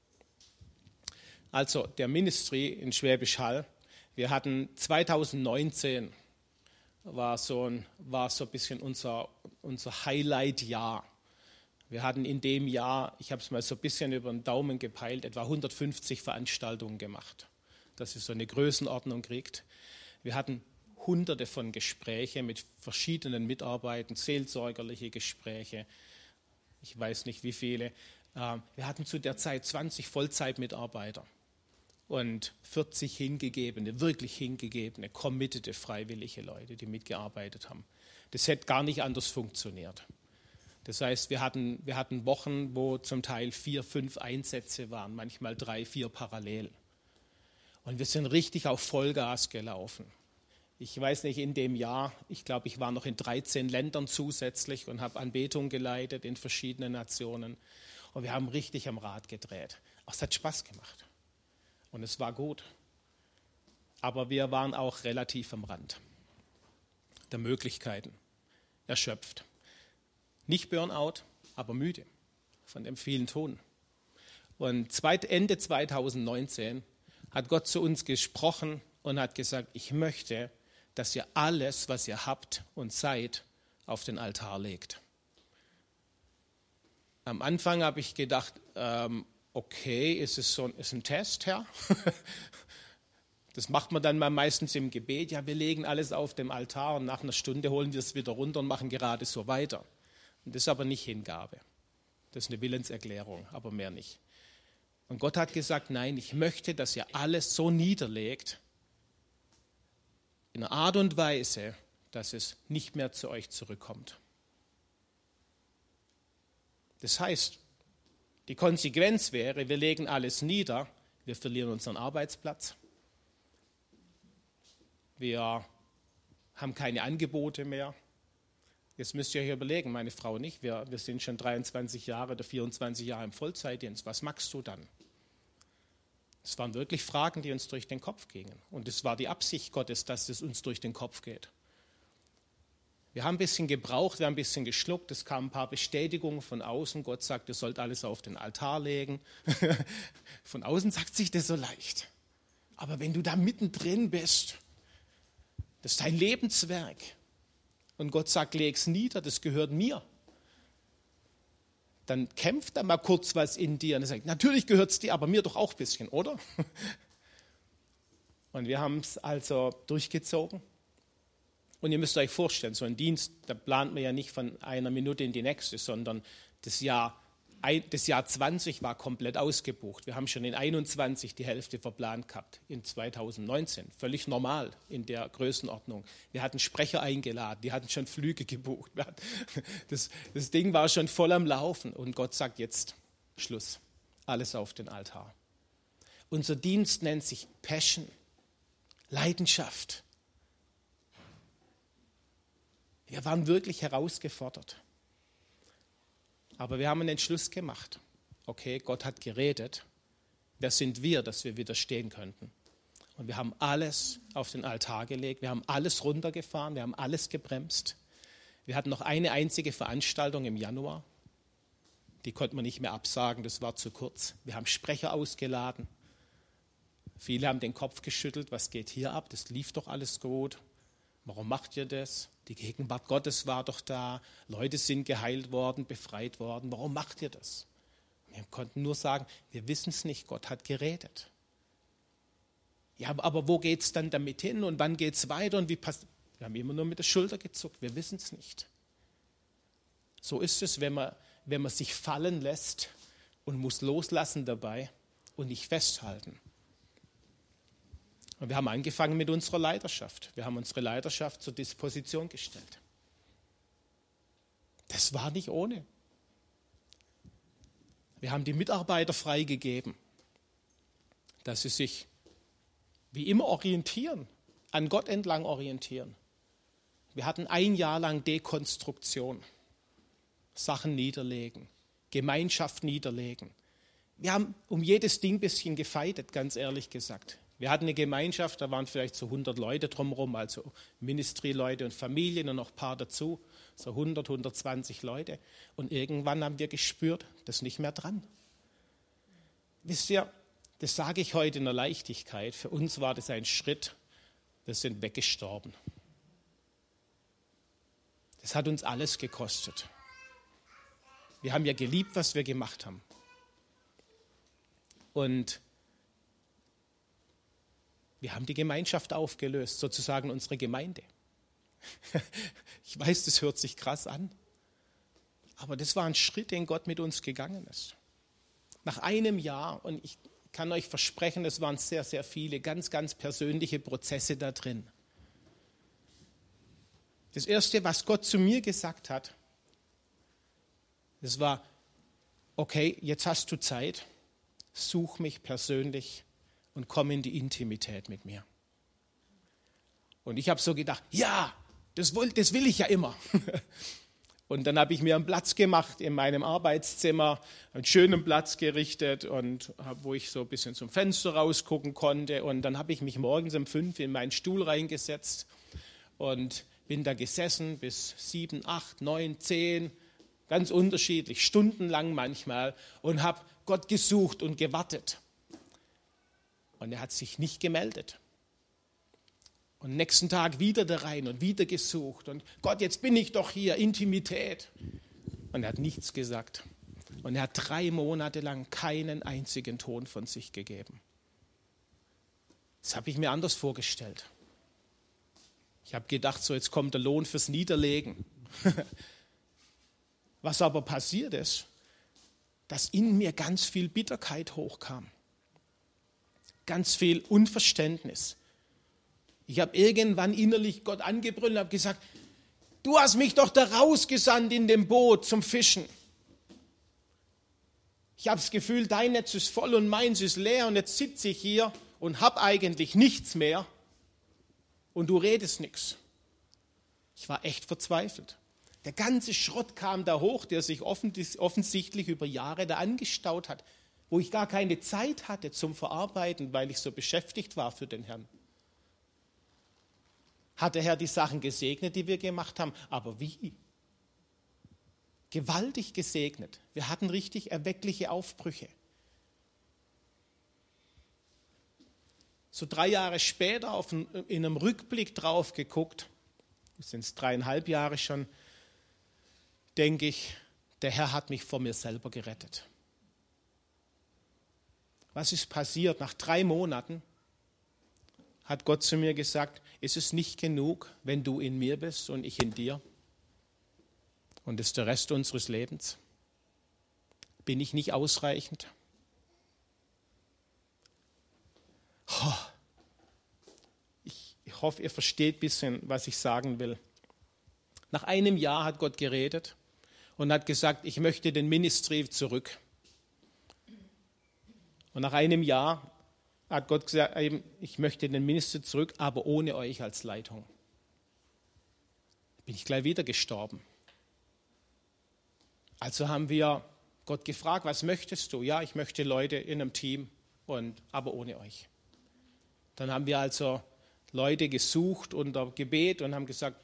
Also der Ministry in Schwäbisch Hall, wir hatten 2019, war so ein bisschen unser Highlight-Jahr. Wir hatten in dem Jahr, ich habe es mal so ein bisschen über den Daumen gepeilt, etwa 150 Veranstaltungen gemacht, dass ihr so eine Größenordnung kriegt. Wir hatten Hunderte von Gespräche mit verschiedenen Mitarbeitern, seelsorgerliche Gespräche, ich weiß nicht wie viele. Wir hatten zu der Zeit 20 Vollzeitmitarbeiter und 40 wirklich hingegebene, committede, freiwillige Leute, die mitgearbeitet haben. Das hätte gar nicht anders funktioniert. Das heißt, wir hatten Wochen, wo zum Teil 4, 5 Einsätze waren, manchmal 3, 4 parallel. Und wir sind richtig auf Vollgas gelaufen. Ich weiß nicht, in dem Jahr, ich glaube, ich war noch in 13 Ländern zusätzlich und habe Anbetung geleitet in verschiedenen Nationen. Und wir haben richtig am Rad gedreht. Auch es hat Spaß gemacht. Und es war gut. Aber wir waren auch relativ am Rand der Möglichkeiten, erschöpft. Nicht Burnout, aber müde von dem vielen Tun. Und Ende 2019 hat Gott zu uns gesprochen und hat gesagt, ich möchte, dass ihr alles, was ihr habt und seid, auf den Altar legt. Am Anfang habe ich gedacht, okay, ist ein Test, Herr? Das macht man dann mal meistens im Gebet. Ja, wir legen alles auf dem Altar und nach einer Stunde holen wir es wieder runter und machen gerade so weiter. Und das ist aber nicht Hingabe. Das ist eine Willenserklärung, aber mehr nicht. Und Gott hat gesagt, nein, ich möchte, dass ihr alles so niederlegt, in einer Art und Weise, dass es nicht mehr zu euch zurückkommt. Das heißt, die Konsequenz wäre, wir legen alles nieder, wir verlieren unseren Arbeitsplatz, wir haben keine Angebote mehr. Jetzt müsst ihr euch überlegen, meine Frau und ich, wir sind schon 23 Jahre oder 24 Jahre im Vollzeitdienst. Was machst du dann? Das waren wirklich Fragen, die uns durch den Kopf gingen. Und es war die Absicht Gottes, dass es uns durch den Kopf geht. Wir haben ein bisschen gebraucht, wir haben ein bisschen geschluckt, es kamen ein paar Bestätigungen von außen. Gott sagt, ihr sollt alles auf den Altar legen. Von außen sagt sich das so leicht. Aber wenn du da mittendrin bist, das ist dein Lebenswerk. Und Gott sagt, leg's nieder, das gehört mir. Dann kämpft da mal kurz was in dir und er sagt, natürlich gehört es dir, aber mir doch auch ein bisschen, oder? Und wir haben es also durchgezogen. Und ihr müsst euch vorstellen, so ein Dienst, da plant man ja nicht von einer Minute in die nächste, sondern das Jahr 20 war komplett ausgebucht. Wir haben schon in 21 die Hälfte verplant gehabt, in 2019. Völlig normal in der Größenordnung. Wir hatten Sprecher eingeladen, die hatten schon Flüge gebucht. Das Ding war schon voll am Laufen. Und Gott sagt jetzt Schluss, alles auf den Altar. Unser Dienst nennt sich Passion, Leidenschaft. Wir waren wirklich herausgefordert. Aber wir haben einen Entschluss gemacht. Okay, Gott hat geredet. Wer sind wir, dass wir widerstehen könnten? Und wir haben alles auf den Altar gelegt. Wir haben alles runtergefahren. Wir haben alles gebremst. Wir hatten noch eine einzige Veranstaltung im Januar. Die konnte man nicht mehr absagen. Das war zu kurz. Wir haben Sprecher ausgeladen. Viele haben den Kopf geschüttelt. Was geht hier ab? Das lief doch alles gut. Warum macht ihr das? Die Gegenwart Gottes war doch da. Leute sind geheilt worden, befreit worden. Warum macht ihr das? Wir konnten nur sagen, wir wissen es nicht. Gott hat geredet. Ja, aber wo geht es dann damit hin und wann geht es weiter und wie passt? Wir haben immer nur mit der Schulter gezuckt. Wir wissen es nicht. So ist es, wenn man sich fallen lässt und muss loslassen dabei und nicht festhalten. Und wir haben angefangen mit unserer Leiterschaft. Wir haben unsere Leiterschaft zur Disposition gestellt. Das war nicht ohne. Wir haben die Mitarbeiter freigegeben, dass sie sich wie immer orientieren, an Gott entlang orientieren. Wir hatten 1 Jahr lang Dekonstruktion, Sachen niederlegen, Gemeinschaft niederlegen. Wir haben um jedes Ding ein bisschen gefeitet, ganz ehrlich gesagt. Wir hatten eine Gemeinschaft, da waren vielleicht so 100 Leute drumherum, also Ministry-Leute und Familien und noch ein paar dazu, so 100, 120 Leute. Und irgendwann haben wir gespürt, das ist nicht mehr dran. Wisst ihr, das sage ich heute in der Leichtigkeit, für uns war das ein Schritt, wir sind weggestorben. Das hat uns alles gekostet. Wir haben ja geliebt, was wir gemacht haben. Und wir haben die Gemeinschaft aufgelöst, sozusagen unsere Gemeinde. Ich weiß, das hört sich krass an, aber das war ein Schritt, den Gott mit uns gegangen ist. Nach einem Jahr, und ich kann euch versprechen, es waren sehr, sehr viele ganz, ganz persönliche Prozesse da drin. Das Erste, was Gott zu mir gesagt hat, das war, okay, jetzt hast du Zeit, such mich persönlich und komm in die Intimität mit mir. Und ich habe so gedacht, ja, das will ich ja immer. Und dann habe ich mir einen Platz gemacht in meinem Arbeitszimmer, einen schönen Platz gerichtet, und wo ich so ein bisschen zum Fenster rausgucken konnte. Und dann habe ich mich morgens um 5 in meinen Stuhl reingesetzt und bin da gesessen bis 7, 8, 9, 10, ganz unterschiedlich, stundenlang manchmal, und habe Gott gesucht und gewartet. Und er hat sich nicht gemeldet. Und nächsten Tag wieder da rein und wieder gesucht. Und Gott, jetzt bin ich doch hier, Intimität. Und er hat nichts gesagt. Und er hat 3 Monate lang keinen einzigen Ton von sich gegeben. Das habe ich mir anders vorgestellt. Ich habe gedacht, so jetzt kommt der Lohn fürs Niederlegen. Was aber passiert ist, dass in mir ganz viel Bitterkeit hochkam. Ganz viel Unverständnis. Ich habe irgendwann innerlich Gott angebrüllt und habe gesagt, du hast mich doch da rausgesandt in dem Boot zum Fischen. Ich habe das Gefühl, dein Netz ist voll und meins ist leer, und jetzt sitze ich hier und habe eigentlich nichts mehr und du redest nichts. Ich war echt verzweifelt. Der ganze Schrott kam da hoch, der sich offensichtlich über Jahre da angestaut hat, wo ich gar keine Zeit hatte zum Verarbeiten, weil ich so beschäftigt war für den Herrn. Hat der Herr die Sachen gesegnet, die wir gemacht haben? Aber wie? Gewaltig gesegnet. Wir hatten richtig erweckliche Aufbrüche. So 3 Jahre später in einem Rückblick drauf geguckt, das sind 3,5 Jahre schon, denke ich, der Herr hat mich vor mir selber gerettet. Was ist passiert? Nach 3 Monaten hat Gott zu mir gesagt, ist es nicht genug, wenn du in mir bist und ich in dir? Und das ist der Rest unseres Lebens. Bin ich nicht ausreichend? Ich hoffe, ihr versteht ein bisschen, was ich sagen will. Nach einem Jahr hat Gott geredet und hat gesagt, ich möchte den Ministry zurück. Und nach einem Jahr hat Gott gesagt, ich möchte den Ministry zurück, aber ohne euch als Leitung. Bin ich gleich wieder gestorben. Also haben wir Gott gefragt, was möchtest du? Ja, ich möchte Leute in einem Team, aber ohne euch. Dann haben wir also Leute gesucht unter Gebet und haben gesagt,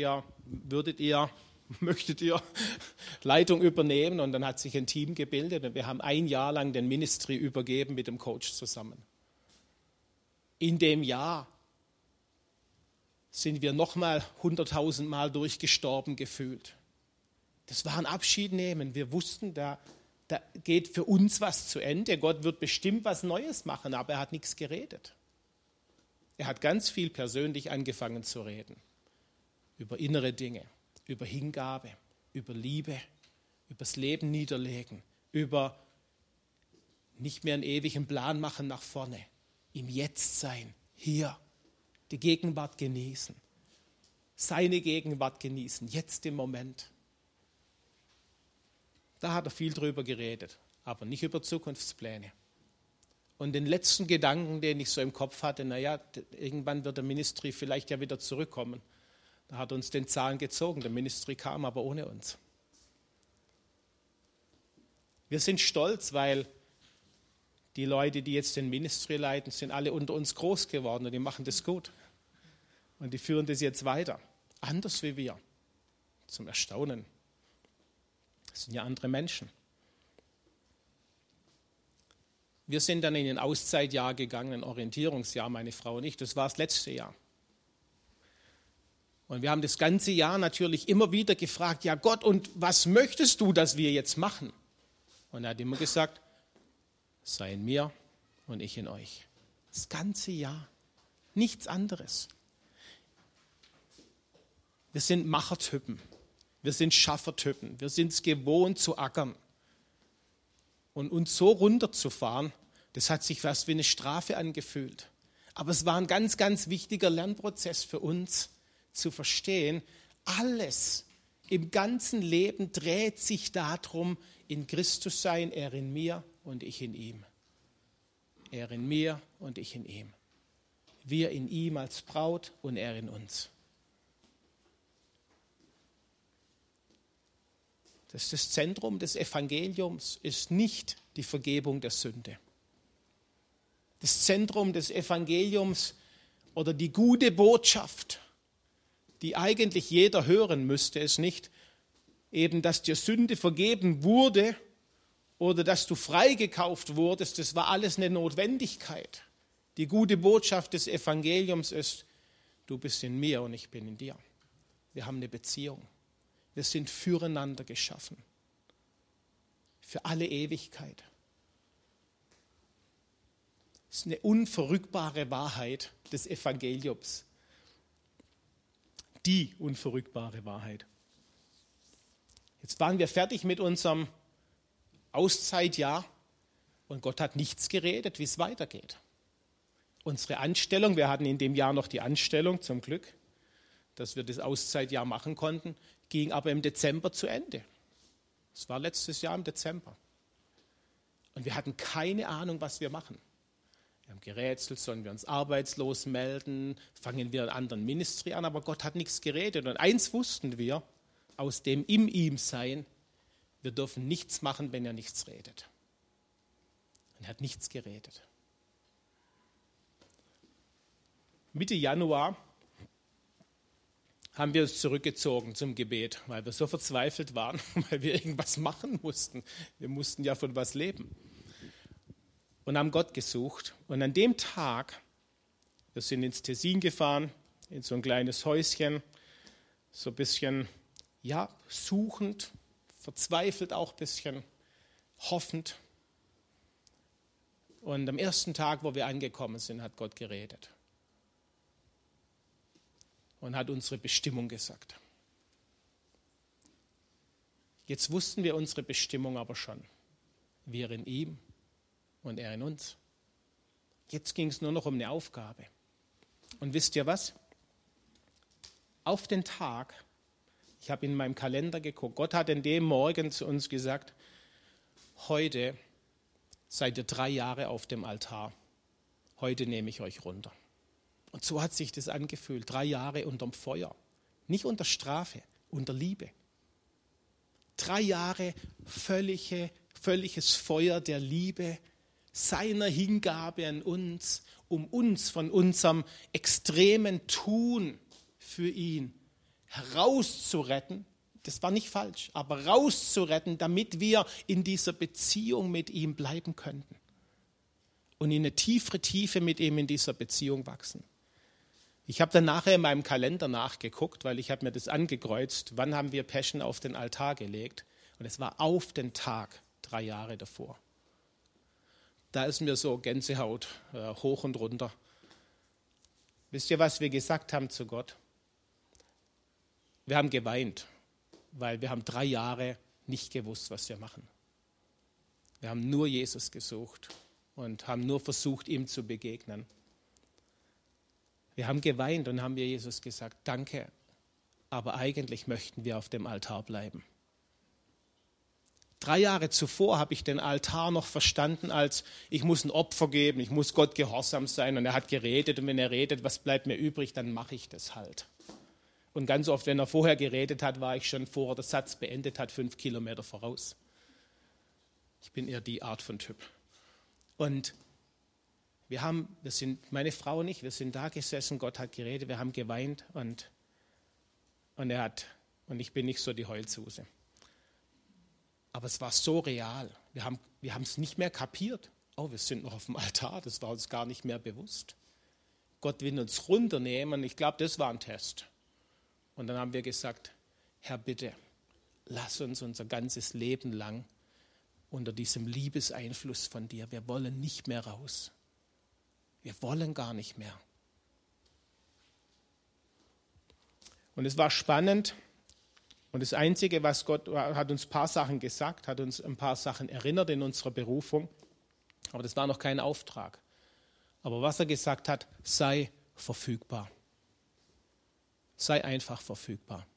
möchtet ihr Leitung übernehmen? Und dann hat sich ein Team gebildet und wir haben ein Jahr lang den Ministry übergeben mit dem Coach zusammen. In dem Jahr sind wir nochmal 100.000 Mal durchgestorben gefühlt. Das war ein Abschied nehmen. Wir wussten, da geht für uns was zu Ende. Gott wird bestimmt was Neues machen, aber er hat nichts geredet. Er hat ganz viel persönlich angefangen zu reden. Über innere Dinge, über Hingabe, über Liebe, über das Leben niederlegen, über nicht mehr einen ewigen Plan machen nach vorne, im Jetzt sein, hier, die Gegenwart genießen, seine Gegenwart genießen, jetzt im Moment. Da hat er viel drüber geredet, aber nicht über Zukunftspläne. Und den letzten Gedanken, den ich so im Kopf hatte, irgendwann wird der Ministry vielleicht ja wieder zurückkommen. Da hat uns den Zahn gezogen, der Ministry kam aber ohne uns. Wir sind stolz, weil die Leute, die jetzt den Ministry leiten, sind alle unter uns groß geworden und die machen das gut. Und die führen das jetzt weiter, anders wie wir, zum Erstaunen. Das sind ja andere Menschen. Wir sind dann in ein Auszeitjahr gegangen, ein Orientierungsjahr, meine Frau und ich. Das war das letzte Jahr. Und wir haben das ganze Jahr natürlich immer wieder gefragt, ja Gott, und was möchtest du, dass wir jetzt machen? Und er hat immer gesagt, sei in mir und ich in euch. Das ganze Jahr, nichts anderes. Wir sind Machertypen, wir sind Schaffertypen, wir sind es gewohnt zu ackern. Und uns so runterzufahren, das hat sich fast wie eine Strafe angefühlt. Aber es war ein ganz, ganz wichtiger Lernprozess für uns, zu verstehen, alles im ganzen Leben dreht sich darum, in Christus sein, er in mir und ich in ihm. Er in mir und ich in ihm. Wir in ihm als Braut und er in uns. Das Zentrum des Evangeliums ist nicht die Vergebung der Sünde. Das Zentrum des Evangeliums oder die gute Botschaft, die eigentlich jeder hören müsste, ist nicht eben, dass dir Sünde vergeben wurde oder dass du freigekauft wurdest. Das war alles eine Notwendigkeit. Die gute Botschaft des Evangeliums ist, du bist in mir und ich bin in dir. Wir haben eine Beziehung. Wir sind füreinander geschaffen. Für alle Ewigkeit. Das ist eine unverrückbare Wahrheit des Evangeliums. Die unverrückbare Wahrheit. Jetzt waren wir fertig mit unserem Auszeitjahr und Gott hat nichts geredet, wie es weitergeht. Unsere Anstellung, wir hatten in dem Jahr noch die Anstellung, zum Glück, dass wir das Auszeitjahr machen konnten, ging aber im Dezember zu Ende. Es war letztes Jahr im Dezember. Und wir hatten keine Ahnung, was wir machen. Wir haben gerätselt, sollen wir uns arbeitslos melden, fangen wir einen anderen Ministry an, aber Gott hat nichts geredet. Und eins wussten wir, aus dem in ihm sein, wir dürfen nichts machen, wenn er nichts redet. Und er hat nichts geredet. Mitte Januar haben wir uns zurückgezogen zum Gebet, weil wir so verzweifelt waren, weil wir irgendwas machen mussten. Wir mussten ja von was leben. Und haben Gott gesucht. Und an dem Tag, wir sind ins Tessin gefahren, in so ein kleines Häuschen, so ein bisschen, ja, suchend, verzweifelt auch ein bisschen, hoffend. Und am ersten Tag, wo wir angekommen sind, hat Gott geredet. und hat unsere Bestimmung gesagt. Jetzt wussten wir unsere Bestimmung aber schon. Wir in ihm und er in uns. Jetzt ging es nur noch um eine Aufgabe. Und wisst ihr was? Auf den Tag, ich habe in meinem Kalender geguckt, Gott hat in dem Morgen zu uns gesagt, heute seid ihr 3 Jahre auf dem Altar. Heute nehme ich euch runter. Und so hat sich das angefühlt, 3 Jahre unterm Feuer. Nicht unter Strafe, unter Liebe. 3 Jahre völliges Feuer der Liebe, seiner Hingabe an uns, um uns von unserem extremen Tun für ihn herauszuretten. Das war nicht falsch, aber rauszuretten, damit wir in dieser Beziehung mit ihm bleiben könnten und in eine tiefere Tiefe mit ihm in dieser Beziehung wachsen. Ich habe dann nachher in meinem Kalender nachgeguckt, weil ich habe mir das angekreuzt, wann haben wir Passion auf den Altar gelegt. Und es war auf den Tag 3 Jahre davor. Da ist mir so Gänsehaut hoch und runter. Wisst ihr, was wir gesagt haben zu Gott? Wir haben geweint, weil wir haben 3 Jahre nicht gewusst, was wir machen. Wir haben nur Jesus gesucht und haben nur versucht, ihm zu begegnen. Wir haben geweint und haben wir Jesus gesagt, danke, aber eigentlich möchten wir auf dem Altar bleiben. 3 Jahre zuvor habe ich den Altar noch verstanden als, ich muss ein Opfer geben, ich muss Gott gehorsam sein und er hat geredet und wenn er redet, was bleibt mir übrig, dann mache ich das halt. Und ganz oft, wenn er vorher geredet hat, war ich schon, bevor er den Satz beendet hat, 5 Kilometer voraus. Ich bin eher die Art von Typ. Und meine Frau und ich, wir sind da gesessen, Gott hat geredet, wir haben geweint und ich bin nicht so die Heulsuse. Aber es war so real. Wir haben es nicht mehr kapiert. Oh, wir sind noch auf dem Altar, das war uns gar nicht mehr bewusst. Gott will uns runternehmen, ich glaube, das war ein Test. Und dann haben wir gesagt, Herr, bitte, lass uns unser ganzes Leben lang unter diesem Liebeseinfluss von dir, wir wollen nicht mehr raus. Wir wollen gar nicht mehr. Und es war spannend. Und das Einzige, was Gott hat uns ein paar Sachen gesagt, hat uns ein paar Sachen erinnert in unserer Berufung. Aber das war noch kein Auftrag. Aber was er gesagt hat, sei verfügbar. Sei einfach verfügbar.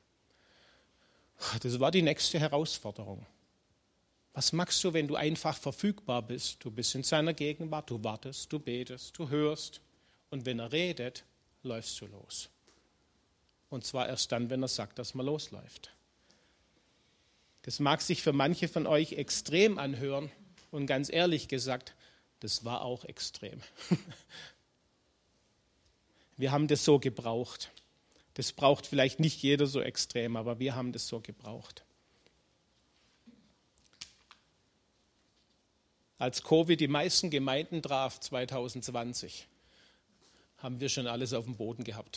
Das war die nächste Herausforderung. Was machst du, wenn du einfach verfügbar bist? Du bist in seiner Gegenwart, du wartest, du betest, du hörst. Und wenn er redet, läufst du los. Und zwar erst dann, wenn er sagt, dass man losläuft. Das mag sich für manche von euch extrem anhören. Und ganz ehrlich gesagt, das war auch extrem. Wir haben das so gebraucht. Das braucht vielleicht nicht jeder so extrem, aber wir haben das so gebraucht. Als Covid die meisten Gemeinden traf 2020, haben wir schon alles auf dem Boden gehabt.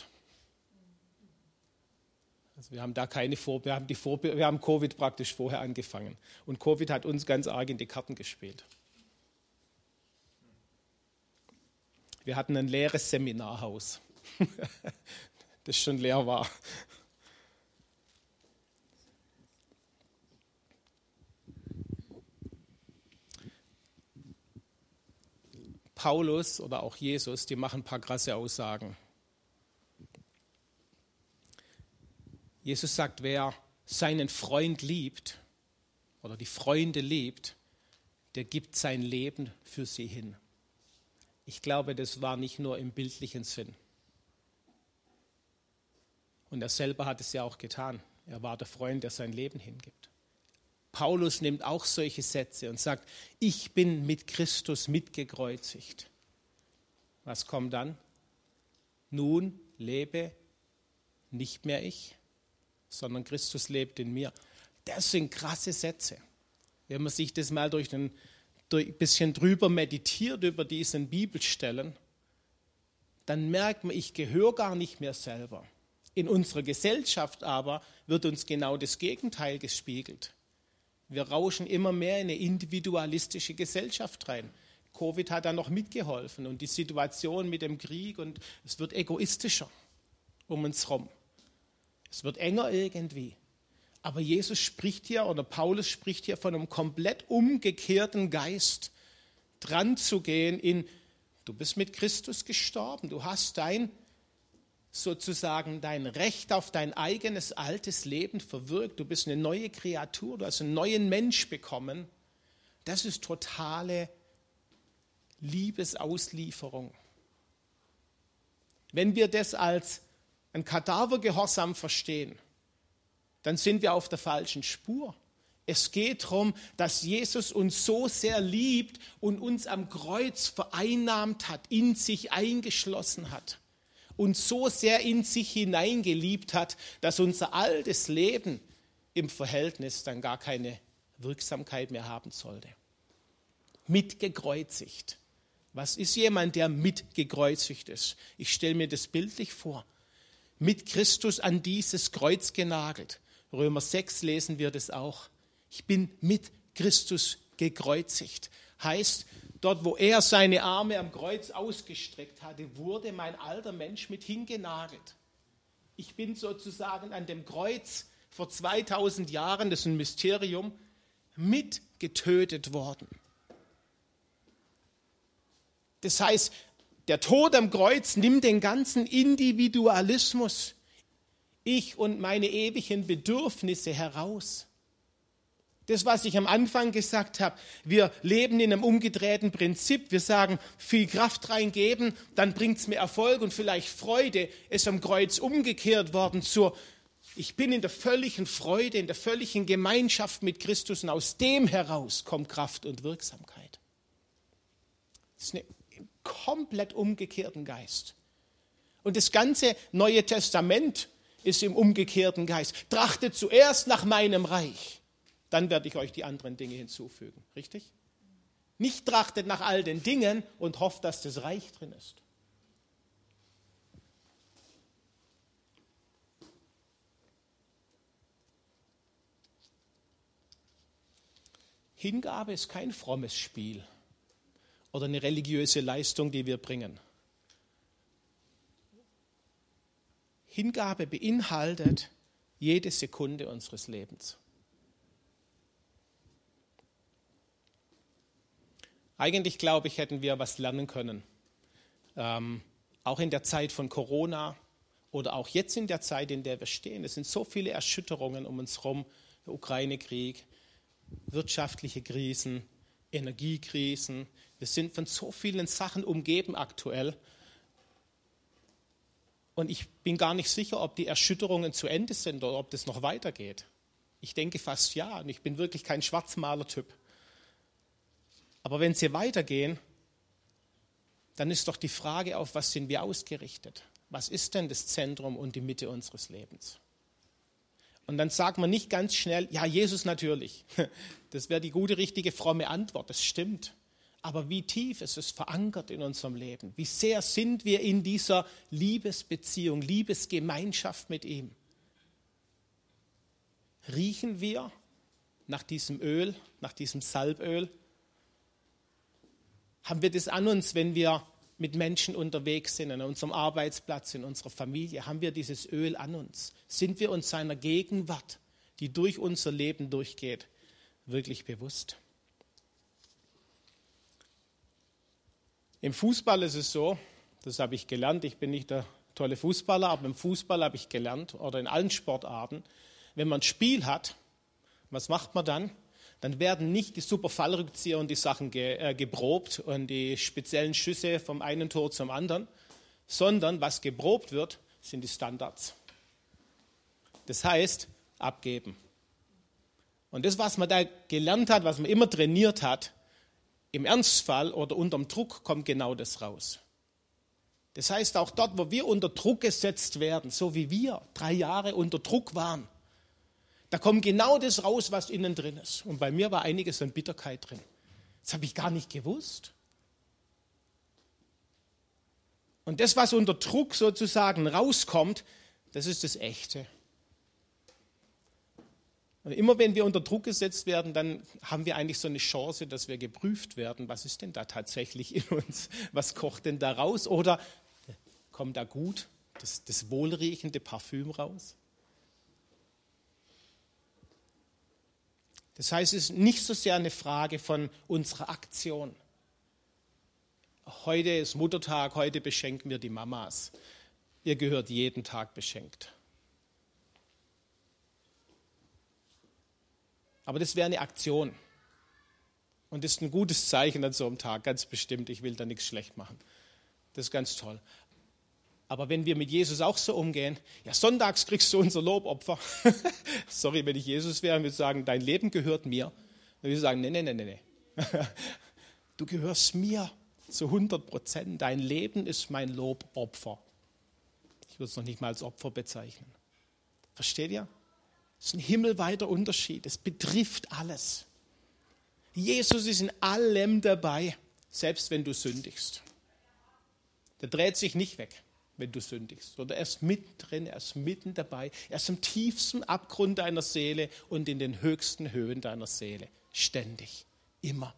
Also wir haben da wir haben Covid praktisch vorher angefangen. Und Covid hat uns ganz arg in die Karten gespielt. Wir hatten ein leeres Seminarhaus, das schon leer war. Paulus oder auch Jesus, die machen ein paar krasse Aussagen. Jesus sagt, wer seinen Freund liebt oder die Freunde liebt, der gibt sein Leben für sie hin. Ich glaube, das war nicht nur im bildlichen Sinn. Und er selber hat es ja auch getan. Er war der Freund, der sein Leben hingibt. Paulus nimmt auch solche Sätze und sagt, ich bin mit Christus mitgekreuzigt. Was kommt dann? Nun lebe nicht mehr ich, sondern Christus lebt in mir. Das sind krasse Sätze. Wenn man sich das mal durch ein bisschen drüber meditiert über diesen Bibelstellen, dann merkt man, ich gehöre gar nicht mehr selber. In unserer Gesellschaft aber wird uns genau das Gegenteil gespiegelt. Wir rauschen immer mehr in eine individualistische Gesellschaft rein. Covid hat da noch mitgeholfen und die Situation mit dem Krieg und es wird egoistischer. um uns herum. Es wird enger irgendwie. Aber Jesus spricht hier, oder Paulus spricht hier von einem komplett umgekehrten Geist, dran zu gehen du bist mit Christus gestorben, du hast sozusagen dein Recht auf dein eigenes altes Leben verwirkt, du bist eine neue Kreatur, du hast einen neuen Mensch bekommen. Das ist totale Liebesauslieferung. Wenn wir das als ein Kadavergehorsam verstehen, dann sind wir auf der falschen Spur. Es geht darum, dass Jesus uns so sehr liebt und uns am Kreuz vereinnahmt hat, in sich eingeschlossen hat und so sehr in sich hineingeliebt hat, dass unser altes Leben im Verhältnis dann gar keine Wirksamkeit mehr haben sollte. Mitgekreuzigt. Was ist jemand, der mitgekreuzigt ist? Ich stelle mir das bildlich vor. Mit Christus an dieses Kreuz genagelt. Römer 6 lesen wir das auch. Ich bin mit Christus gekreuzigt. Heißt, dort, wo er seine Arme am Kreuz ausgestreckt hatte, wurde mein alter Mensch mit hingenagelt. Ich bin sozusagen an dem Kreuz vor 2000 Jahren, das ist ein Mysterium, mitgetötet worden. Das heißt, der Tod am Kreuz nimmt den ganzen Individualismus, ich und meine ewigen Bedürfnisse heraus. Das, was ich am Anfang gesagt habe, wir leben in einem umgedrehten Prinzip. Wir sagen, viel Kraft reingeben, dann bringt es mir Erfolg und vielleicht Freude. Es ist am Kreuz umgekehrt worden ich bin in der völligen Freude, in der völligen Gemeinschaft mit Christus und aus dem heraus kommt Kraft und Wirksamkeit. Das ist ein komplett umgekehrten Geist. Und das ganze Neue Testament ist im umgekehrten Geist. Trachtet zuerst nach meinem Reich, dann werde ich euch die anderen Dinge hinzufügen. Richtig? Nicht trachtet nach all den Dingen und hofft, dass das Reich drin ist. Hingabe ist kein frommes Spiel oder eine religiöse Leistung, die wir bringen. Hingabe beinhaltet jede Sekunde unseres Lebens. Eigentlich, glaube ich, hätten wir was lernen können. Auch in der Zeit von Corona oder auch jetzt in der Zeit, in der wir stehen. Es sind so viele Erschütterungen um uns herum. Der Ukraine-Krieg, wirtschaftliche Krisen, Energiekrisen. Wir sind von so vielen Sachen umgeben aktuell. Und ich bin gar nicht sicher, ob die Erschütterungen zu Ende sind oder ob das noch weitergeht. Ich denke fast ja. Und ich bin wirklich kein Schwarzmaler-Typ. Aber wenn sie weitergehen, dann ist doch die Frage, auf was sind wir ausgerichtet? Was ist denn das Zentrum und die Mitte unseres Lebens? Und dann sagt man nicht ganz schnell, ja, Jesus natürlich. Das wäre die gute, richtige, fromme Antwort. Das stimmt. Aber wie tief ist es verankert in unserem Leben? Wie sehr sind wir in dieser Liebesbeziehung, Liebesgemeinschaft mit ihm? Riechen wir nach diesem Öl, nach diesem Salböl? Haben wir das an uns, wenn wir mit Menschen unterwegs sind, an unserem Arbeitsplatz, in unserer Familie? Haben wir dieses Öl an uns? Sind wir uns seiner Gegenwart, die durch unser Leben durchgeht, wirklich bewusst? Im Fußball ist es so, das habe ich gelernt, ich bin nicht der tolle Fußballer, aber im Fußball habe ich gelernt, oder in allen Sportarten, wenn man ein Spiel hat, was macht man dann? Dann werden nicht die super Fallrückzieher und die Sachen geprobt und die speziellen Schüsse vom einen Tor zum anderen, sondern was geprobt wird, sind die Standards. Das heißt, abgeben. Und das, was man da gelernt hat, was man immer trainiert hat, im Ernstfall oder unterm Druck kommt genau das raus. Das heißt, auch dort, wo wir unter Druck gesetzt werden, so wie wir 3 Jahre unter Druck waren, da kommt genau das raus, was innen drin ist. Und bei mir war einiges an Bitterkeit drin. Das habe ich gar nicht gewusst. Und das, was unter Druck sozusagen rauskommt, das ist das Echte. Und immer wenn wir unter Druck gesetzt werden, dann haben wir eigentlich so eine Chance, dass wir geprüft werden. Was ist denn da tatsächlich in uns? Was kocht denn da raus? Oder kommt da gut das wohlriechende Parfüm raus. Das heißt, es ist nicht so sehr eine Frage von unserer Aktion. Heute ist Muttertag, heute beschenken wir die Mamas. Ihr gehört jeden Tag beschenkt. Aber das wäre eine Aktion. Und das ist ein gutes Zeichen an so einem Tag, ganz bestimmt. Ich will da nichts schlecht machen. Das ist ganz toll. Aber wenn wir mit Jesus auch so umgehen, ja, sonntags kriegst du unser Lobopfer. Sorry, wenn ich Jesus wäre und würde sagen, dein Leben gehört mir. Dann würde ich sagen, nee. Du gehörst mir zu 100%. Dein Leben ist mein Lobopfer. Ich würde es noch nicht mal als Opfer bezeichnen. Versteht ihr? Das ist ein himmelweiter Unterschied. Es betrifft alles. Jesus ist in allem dabei, selbst wenn du sündigst. Der dreht sich nicht weg, wenn du sündigst. Oder er ist mittendrin, er ist mitten dabei. Er ist im tiefsten Abgrund deiner Seele und in den höchsten Höhen deiner Seele. Ständig, immer.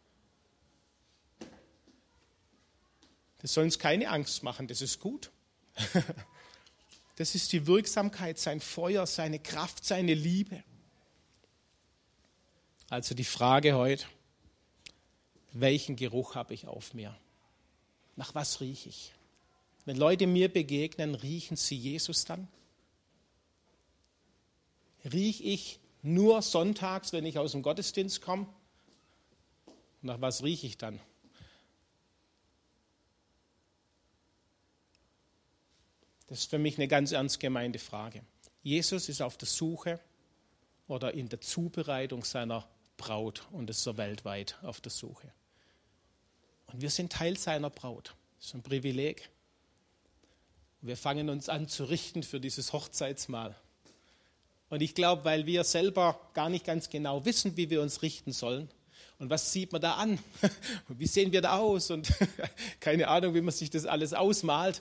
Das soll uns keine Angst machen, das ist gut. Das ist die Wirksamkeit, sein Feuer, seine Kraft, seine Liebe. Also die Frage heute, welchen Geruch habe ich auf mir? Nach was rieche ich? Wenn Leute mir begegnen, riechen sie Jesus dann? Rieche ich nur sonntags, wenn ich aus dem Gottesdienst komme? Nach was rieche ich dann? Das ist für mich eine ganz ernst gemeinte Frage. Jesus ist auf der Suche oder in der Zubereitung seiner Braut und ist so weltweit auf der Suche. Und wir sind Teil seiner Braut. Das ist ein Privileg. Wir fangen uns an zu richten für dieses Hochzeitsmahl. Und ich glaube, weil wir selber gar nicht ganz genau wissen, wie wir uns richten sollen. Und was sieht man da an? Und wie sehen wir da aus? Und keine Ahnung, wie man sich das alles ausmalt.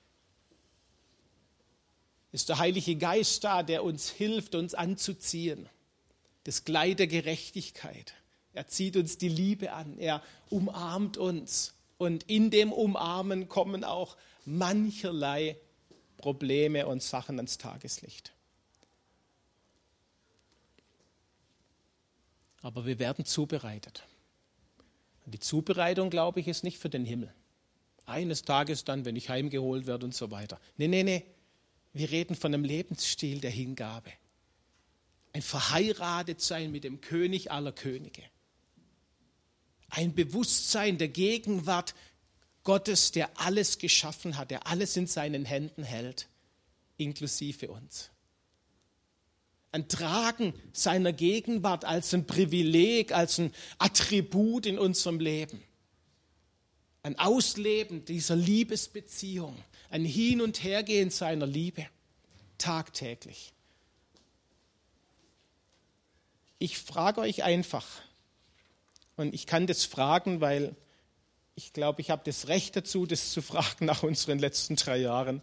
Ist der Heilige Geist da, der uns hilft, uns anzuziehen. Das Kleid der Gerechtigkeit. Er zieht uns die Liebe an. Er umarmt uns. Und in dem Umarmen kommen auch mancherlei Probleme und Sachen ans Tageslicht. Aber wir werden zubereitet. Und die Zubereitung, glaube ich, ist nicht für den Himmel. Eines Tages dann, wenn ich heimgeholt werde und so weiter. Nee. Wir reden von einem Lebensstil der Hingabe. Ein Verheiratetsein mit dem König aller Könige. Ein Bewusstsein der Gegenwart Gottes, der alles geschaffen hat, der alles in seinen Händen hält, inklusive uns. Ein Tragen seiner Gegenwart als ein Privileg, als ein Attribut in unserem Leben. Ein Ausleben dieser Liebesbeziehung, ein Hin- und Hergehen seiner Liebe, tagtäglich. Ich frage euch einfach, und ich kann das fragen, weil ich glaube, ich habe das Recht dazu, das zu fragen nach unseren letzten 3 Jahren.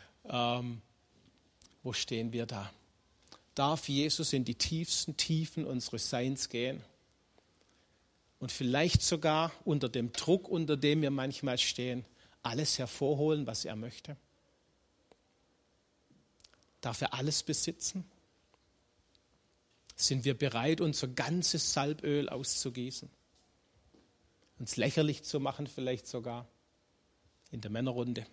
Wo stehen wir da? Darf Jesus in die tiefsten Tiefen unseres Seins gehen? Und vielleicht sogar unter dem Druck, unter dem wir manchmal stehen, alles hervorholen, was er möchte? Darf er alles besitzen? Sind wir bereit, unser ganzes Salböl auszugießen? Uns lächerlich zu machen, vielleicht sogar in der Männerrunde?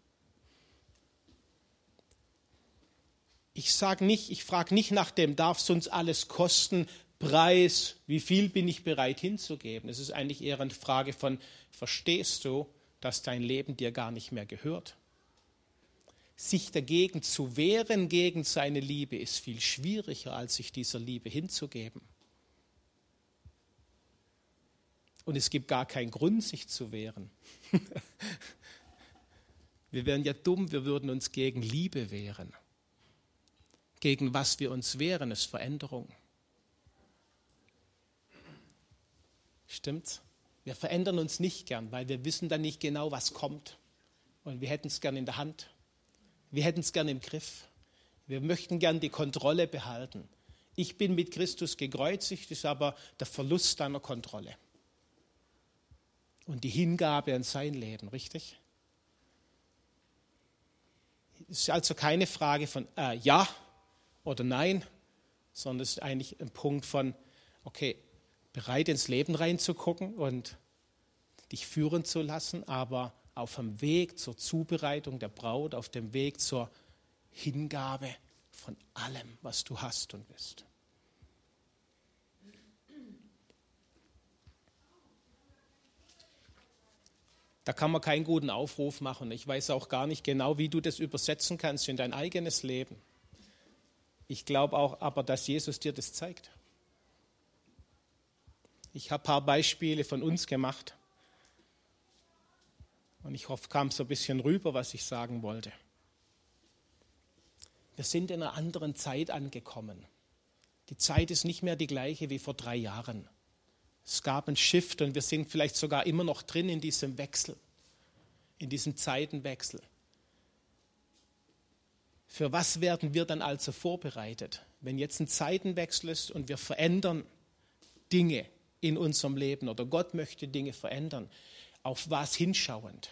Ich frage nicht nach dem, darf es uns alles kosten, Preis, wie viel bin ich bereit hinzugeben? Es ist eigentlich eher eine Frage von, verstehst du, dass dein Leben dir gar nicht mehr gehört? Sich dagegen zu wehren gegen seine Liebe ist viel schwieriger, als sich dieser Liebe hinzugeben. Und es gibt gar keinen Grund, sich zu wehren. Wir wären ja dumm, wir würden uns gegen Liebe wehren. Gegen was wir uns wehren, ist Veränderung. Stimmt's? Wir verändern uns nicht gern, weil wir wissen dann nicht genau, was kommt. Und wir hätten es gern in der Hand. Wir hätten es gern im Griff. Wir möchten gern die Kontrolle behalten. Ich bin mit Christus gekreuzigt, ist aber der Verlust deiner Kontrolle. Und die Hingabe an sein Leben, richtig? Es ist also keine Frage von ja oder nein, sondern es ist eigentlich ein Punkt von, okay, bereit ins Leben reinzugucken und dich führen zu lassen, aber auf dem Weg zur Zubereitung der Braut, auf dem Weg zur Hingabe von allem, was du hast und bist. Da kann man keinen guten Aufruf machen. Ich weiß auch gar nicht genau, wie du das übersetzen kannst in dein eigenes Leben. Ich glaube auch aber, dass Jesus dir das zeigt. Ich habe ein paar Beispiele von uns gemacht. Und ich hoffe, kam so ein bisschen rüber, was ich sagen wollte. Wir sind in einer anderen Zeit angekommen. Die Zeit ist nicht mehr die gleiche wie vor 3 Jahren. Es gab einen Shift und wir sind vielleicht sogar immer noch drin in diesem Wechsel, in diesem Zeitenwechsel. Für was werden wir dann also vorbereitet, wenn jetzt ein Zeitenwechsel ist und wir verändern Dinge in unserem Leben oder Gott möchte Dinge verändern? Auf was hinschauend?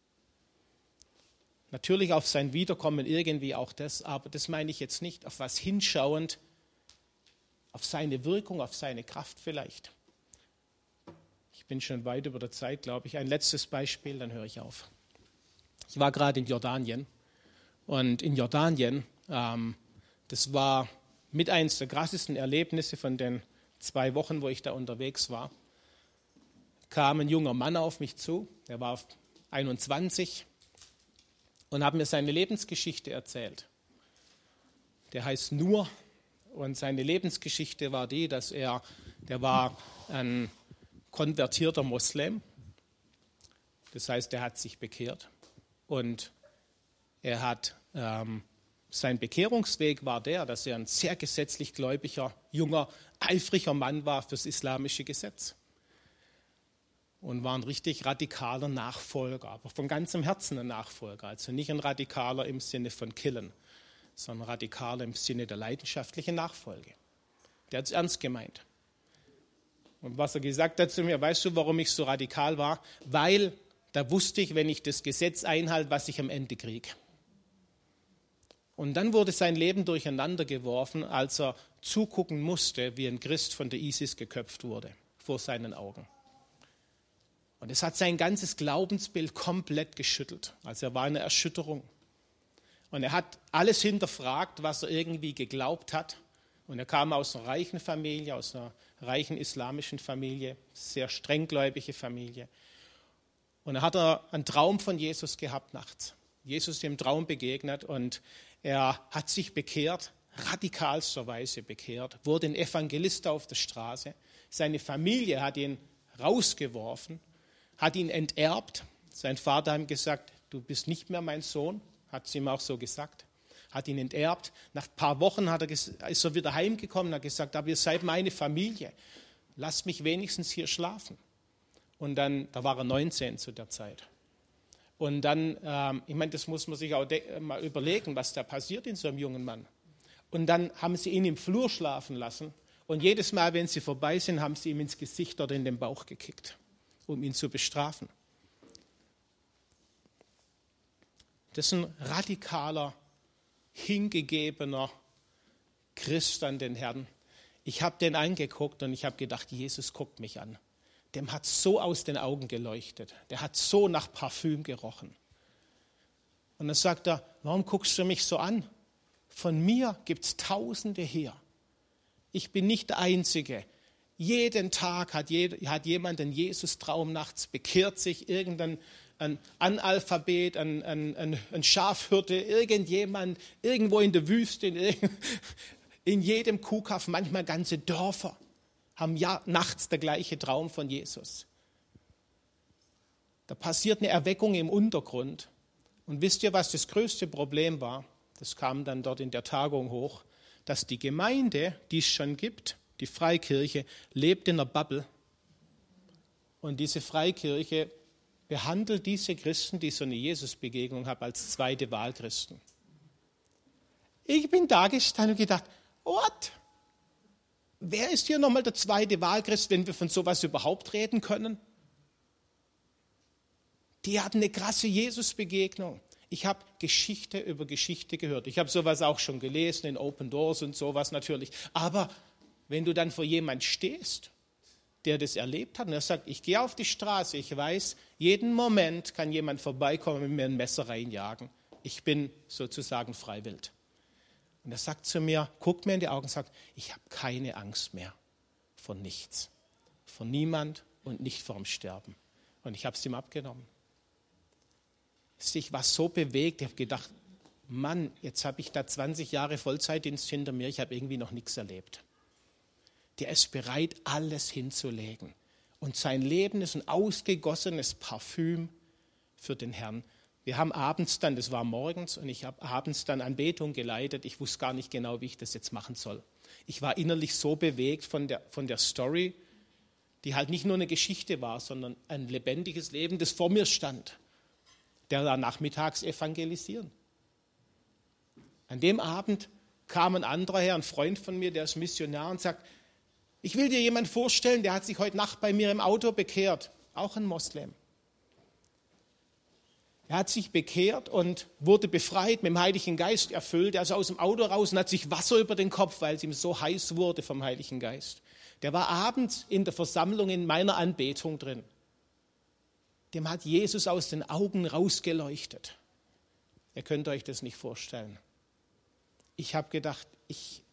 Natürlich auf sein Wiederkommen irgendwie auch das, aber das meine ich jetzt nicht. Auf was hinschauend? Auf seine Wirkung, auf seine Kraft vielleicht. Ich bin schon weit über der Zeit, glaube ich. Ein letztes Beispiel, dann höre ich auf. Ich war gerade in Jordanien und in Jordanien, das war mit eines der krassesten Erlebnisse von den 2 Wochen, wo ich da unterwegs war, kam ein junger Mann auf mich zu, der war 21 und hat mir seine Lebensgeschichte erzählt. Der heißt Nur und seine Lebensgeschichte war die, dass der war ein konvertierter Moslem. Das heißt, er hat sich bekehrt und er hat, sein Bekehrungsweg war der, dass er ein sehr gesetzlich gläubiger, junger, eifriger Mann war fürs islamische Gesetz und war ein richtig radikaler Nachfolger, aber von ganzem Herzen ein Nachfolger. Also nicht ein Radikaler im Sinne von Killen, sondern radikaler im Sinne der leidenschaftlichen Nachfolge. Der hat es ernst gemeint. Und was er gesagt hat zu mir, weißt du, warum ich so radikal war? Weil da wusste ich, wenn ich das Gesetz einhalte, was ich am Ende kriege. Und dann wurde sein Leben durcheinander geworfen, als er zugucken musste, wie ein Christ von der ISIS geköpft wurde, vor seinen Augen. Und es hat sein ganzes Glaubensbild komplett geschüttelt. Also er war in einer Erschütterung. Und er hat alles hinterfragt, was er irgendwie geglaubt hat. Und er kam aus einer reichen Familie, aus einer reichen islamischen Familie, sehr strenggläubige Familie. Und da hat er einen Traum von Jesus gehabt nachts. Jesus ist im Traum begegnet und er hat sich bekehrt, radikalsterweise bekehrt, wurde ein Evangelist auf der Straße. Seine Familie hat ihn rausgeworfen, hat ihn enterbt. Sein Vater hat ihm gesagt, du bist nicht mehr mein Sohn, hat es ihm auch so gesagt. Hat ihn enterbt. Nach ein paar Wochen ist er wieder heimgekommen und hat gesagt, aber ihr seid meine Familie, lasst mich wenigstens hier schlafen. Und dann, da war er 19 zu der Zeit. Und dann, ich meine, das muss man sich auch mal überlegen, was da passiert in so einem jungen Mann. Und dann haben sie ihn im Flur schlafen lassen und jedes Mal, wenn sie vorbei sind, haben sie ihm ins Gesicht oder in den Bauch gekickt, um ihn zu bestrafen. Das ist ein radikaler, hingegebener Christ an den Herrn. Ich habe den angeguckt und ich habe gedacht, Jesus guckt mich an. Dem hat so aus den Augen geleuchtet. Der hat so nach Parfüm gerochen. Und dann sagt er, warum guckst du mich so an? Von mir gibt es Tausende hier. Ich bin nicht der Einzige. Jeden Tag hat jemand einen Jesus-Traum nachts, bekehrt sich irgendein ein Analphabet, ein Schafhirte, irgendjemand, irgendwo in der Wüste, in jedem Kuhkaff, manchmal ganze Dörfer, haben ja nachts der gleiche Traum von Jesus. Da passiert eine Erweckung im Untergrund. Und wisst ihr, was das größte Problem war? Das kam dann dort in der Tagung hoch, dass die Gemeinde, die es schon gibt, die Freikirche, lebt in einer Bubble. Und diese Freikirche behandelt diese Christen, die so eine Jesus-Begegnung haben, als zweite Wahlchristen. Ich bin da gestanden und gedacht, what? Wer ist hier nochmal der zweite Wahlchrist, wenn wir von sowas überhaupt reden können? Die hatten eine krasse Jesus-Begegnung. Ich habe Geschichte über Geschichte gehört. Ich habe sowas auch schon gelesen in Open Doors und sowas natürlich. Aber wenn du dann vor jemand stehst, der das erlebt hat und er sagt, ich gehe auf die Straße, ich weiß, jeden Moment kann jemand vorbeikommen und mir ein Messer reinjagen. Ich bin sozusagen freiwillig. Und er sagt zu mir, guckt mir in die Augen und sagt, ich habe keine Angst mehr vor nichts, vor niemand und nicht vor dem Sterben. Und ich habe es ihm abgenommen. Ich war so bewegt, ich habe gedacht, Mann, jetzt habe ich da 20 Jahre Vollzeitdienst hinter mir, ich habe irgendwie noch nichts erlebt. Der ist bereit, alles hinzulegen. Und sein Leben ist ein ausgegossenes Parfüm für den Herrn. Wir haben abends dann, das war morgens, und ich habe abends dann Anbetung geleitet. Ich wusste gar nicht genau, wie ich das jetzt machen soll. Ich war innerlich so bewegt von der Story, die halt nicht nur eine Geschichte war, sondern ein lebendiges Leben, das vor mir stand. Der da nachmittags evangelisieren. An dem Abend kam ein anderer her, ein Freund von mir, der ist Missionar und sagt, ich will dir jemanden vorstellen, der hat sich heute Nacht bei mir im Auto bekehrt, auch ein Moslem. Er hat sich bekehrt und wurde befreit, mit dem Heiligen Geist erfüllt. Er ist aus dem Auto raus und hat sich Wasser über den Kopf, weil es ihm so heiß wurde vom Heiligen Geist. Der war abends in der Versammlung in meiner Anbetung drin. Dem hat Jesus aus den Augen rausgeleuchtet. Ihr könnt euch das nicht vorstellen. Ich habe gedacht, ich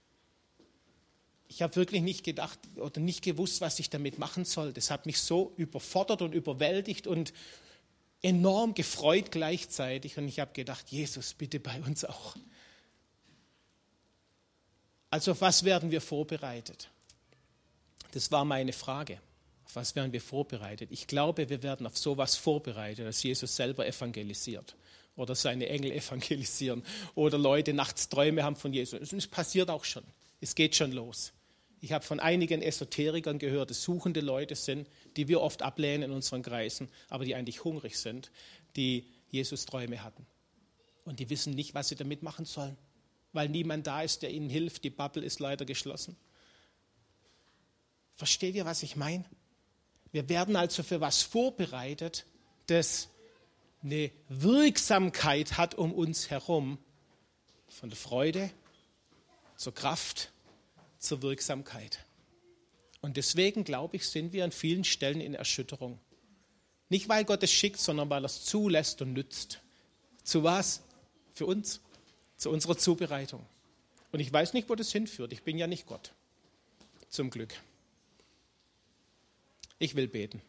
habe wirklich nicht gedacht oder nicht gewusst, was ich damit machen soll. Das hat mich so überfordert und überwältigt und enorm gefreut gleichzeitig. Und ich habe gedacht, Jesus, bitte bei uns auch. Also auf was werden wir vorbereitet? Das war meine Frage. Auf was werden wir vorbereitet? Ich glaube, wir werden auf sowas vorbereitet, dass Jesus selber evangelisiert oder seine Engel evangelisieren oder Leute nachts Träume haben von Jesus. Es passiert auch schon. Es geht schon los. Ich habe von einigen Esoterikern gehört, dass suchende Leute sind, die wir oft ablehnen in unseren Kreisen, aber die eigentlich hungrig sind, die Jesus Träume hatten. Und die wissen nicht, was sie damit machen sollen, weil niemand da ist, der ihnen hilft. Die Bubble ist leider geschlossen. Versteht ihr, was ich meine? Wir werden also für was vorbereitet, das eine Wirksamkeit hat um uns herum, von der Freude zur Kraft, zur Wirksamkeit. Und deswegen, glaube ich, sind wir an vielen Stellen in Erschütterung. Nicht, weil Gott es schickt, sondern weil er es zulässt und nützt. Zu was? Für uns, zu unserer Zubereitung. Und ich weiß nicht, wo das hinführt. Ich bin ja nicht Gott. Zum Glück. Ich will beten.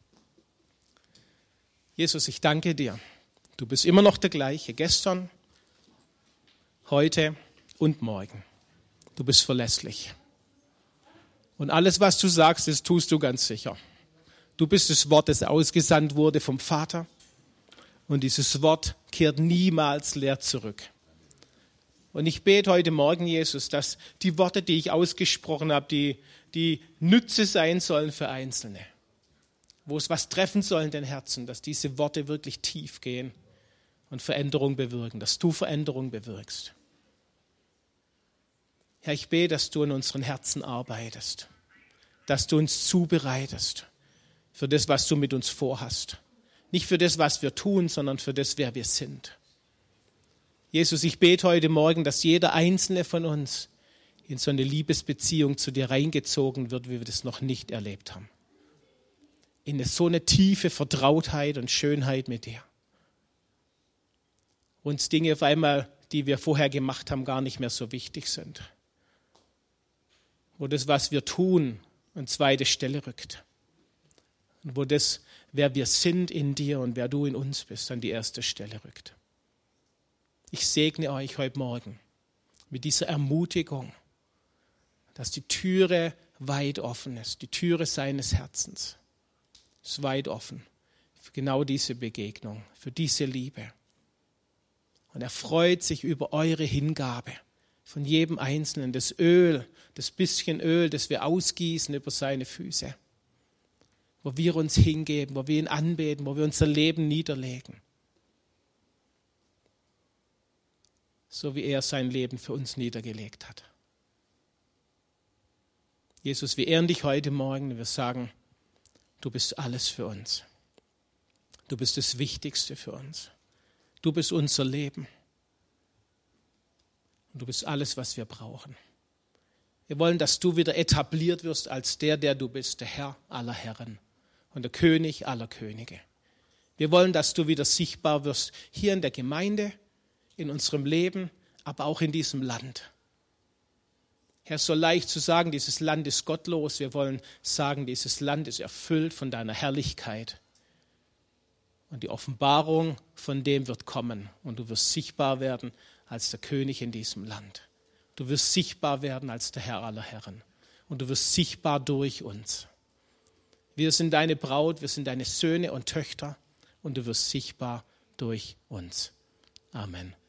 Jesus, ich danke dir. Du bist immer noch der gleiche, gestern, heute und morgen. Du bist verlässlich. Und alles, was du sagst, das tust du ganz sicher. Du bist das Wort, das ausgesandt wurde vom Vater. Und dieses Wort kehrt niemals leer zurück. Und ich bete heute Morgen, Jesus, dass die Worte, die ich ausgesprochen habe, die Nütze sein sollen für Einzelne. Wo es was treffen soll in den Herzen, dass diese Worte wirklich tief gehen und Veränderung bewirken, dass du Veränderung bewirkst. Herr, ich bete, dass du in unseren Herzen arbeitest, dass du uns zubereitest für das, was du mit uns vorhast. Nicht für das, was wir tun, sondern für das, wer wir sind. Jesus, ich bete heute Morgen, dass jeder Einzelne von uns in so eine Liebesbeziehung zu dir reingezogen wird, wie wir das noch nicht erlebt haben. In so eine tiefe Vertrautheit und Schönheit mit dir. Uns Dinge auf einmal, die wir vorher gemacht haben, gar nicht mehr so wichtig sind. Wo das, was wir tun, an zweite Stelle rückt. Und wo das, wer wir sind in dir und wer du in uns bist, an die erste Stelle rückt. Ich segne euch heute Morgen mit dieser Ermutigung, dass die Türe weit offen ist, die Türe seines Herzens ist weit offen für genau diese Begegnung, für diese Liebe. Und er freut sich über eure Hingabe von jedem Einzelnen, das Öl, das bisschen Öl, das wir ausgießen über seine Füße, wo wir uns hingeben, wo wir ihn anbeten, wo wir unser Leben niederlegen. So wie er sein Leben für uns niedergelegt hat. Jesus, wir ehren dich heute Morgen und wir sagen, du bist alles für uns. Du bist das Wichtigste für uns. Du bist unser Leben. Und du bist alles, was wir brauchen. Wir wollen, dass du wieder etabliert wirst als der du bist, der Herr aller Herren und der König aller Könige. Wir wollen, dass du wieder sichtbar wirst, hier in der Gemeinde, in unserem Leben, aber auch in diesem Land. Herr, es ist so leicht zu sagen, dieses Land ist gottlos. Wir wollen sagen, dieses Land ist erfüllt von deiner Herrlichkeit. Und die Offenbarung von dem wird kommen. Und du wirst sichtbar werden als der König in diesem Land. Du wirst sichtbar werden als der Herr aller Herren. Und du wirst sichtbar durch uns. Wir sind deine Braut, wir sind deine Söhne und Töchter. Und du wirst sichtbar durch uns. Amen.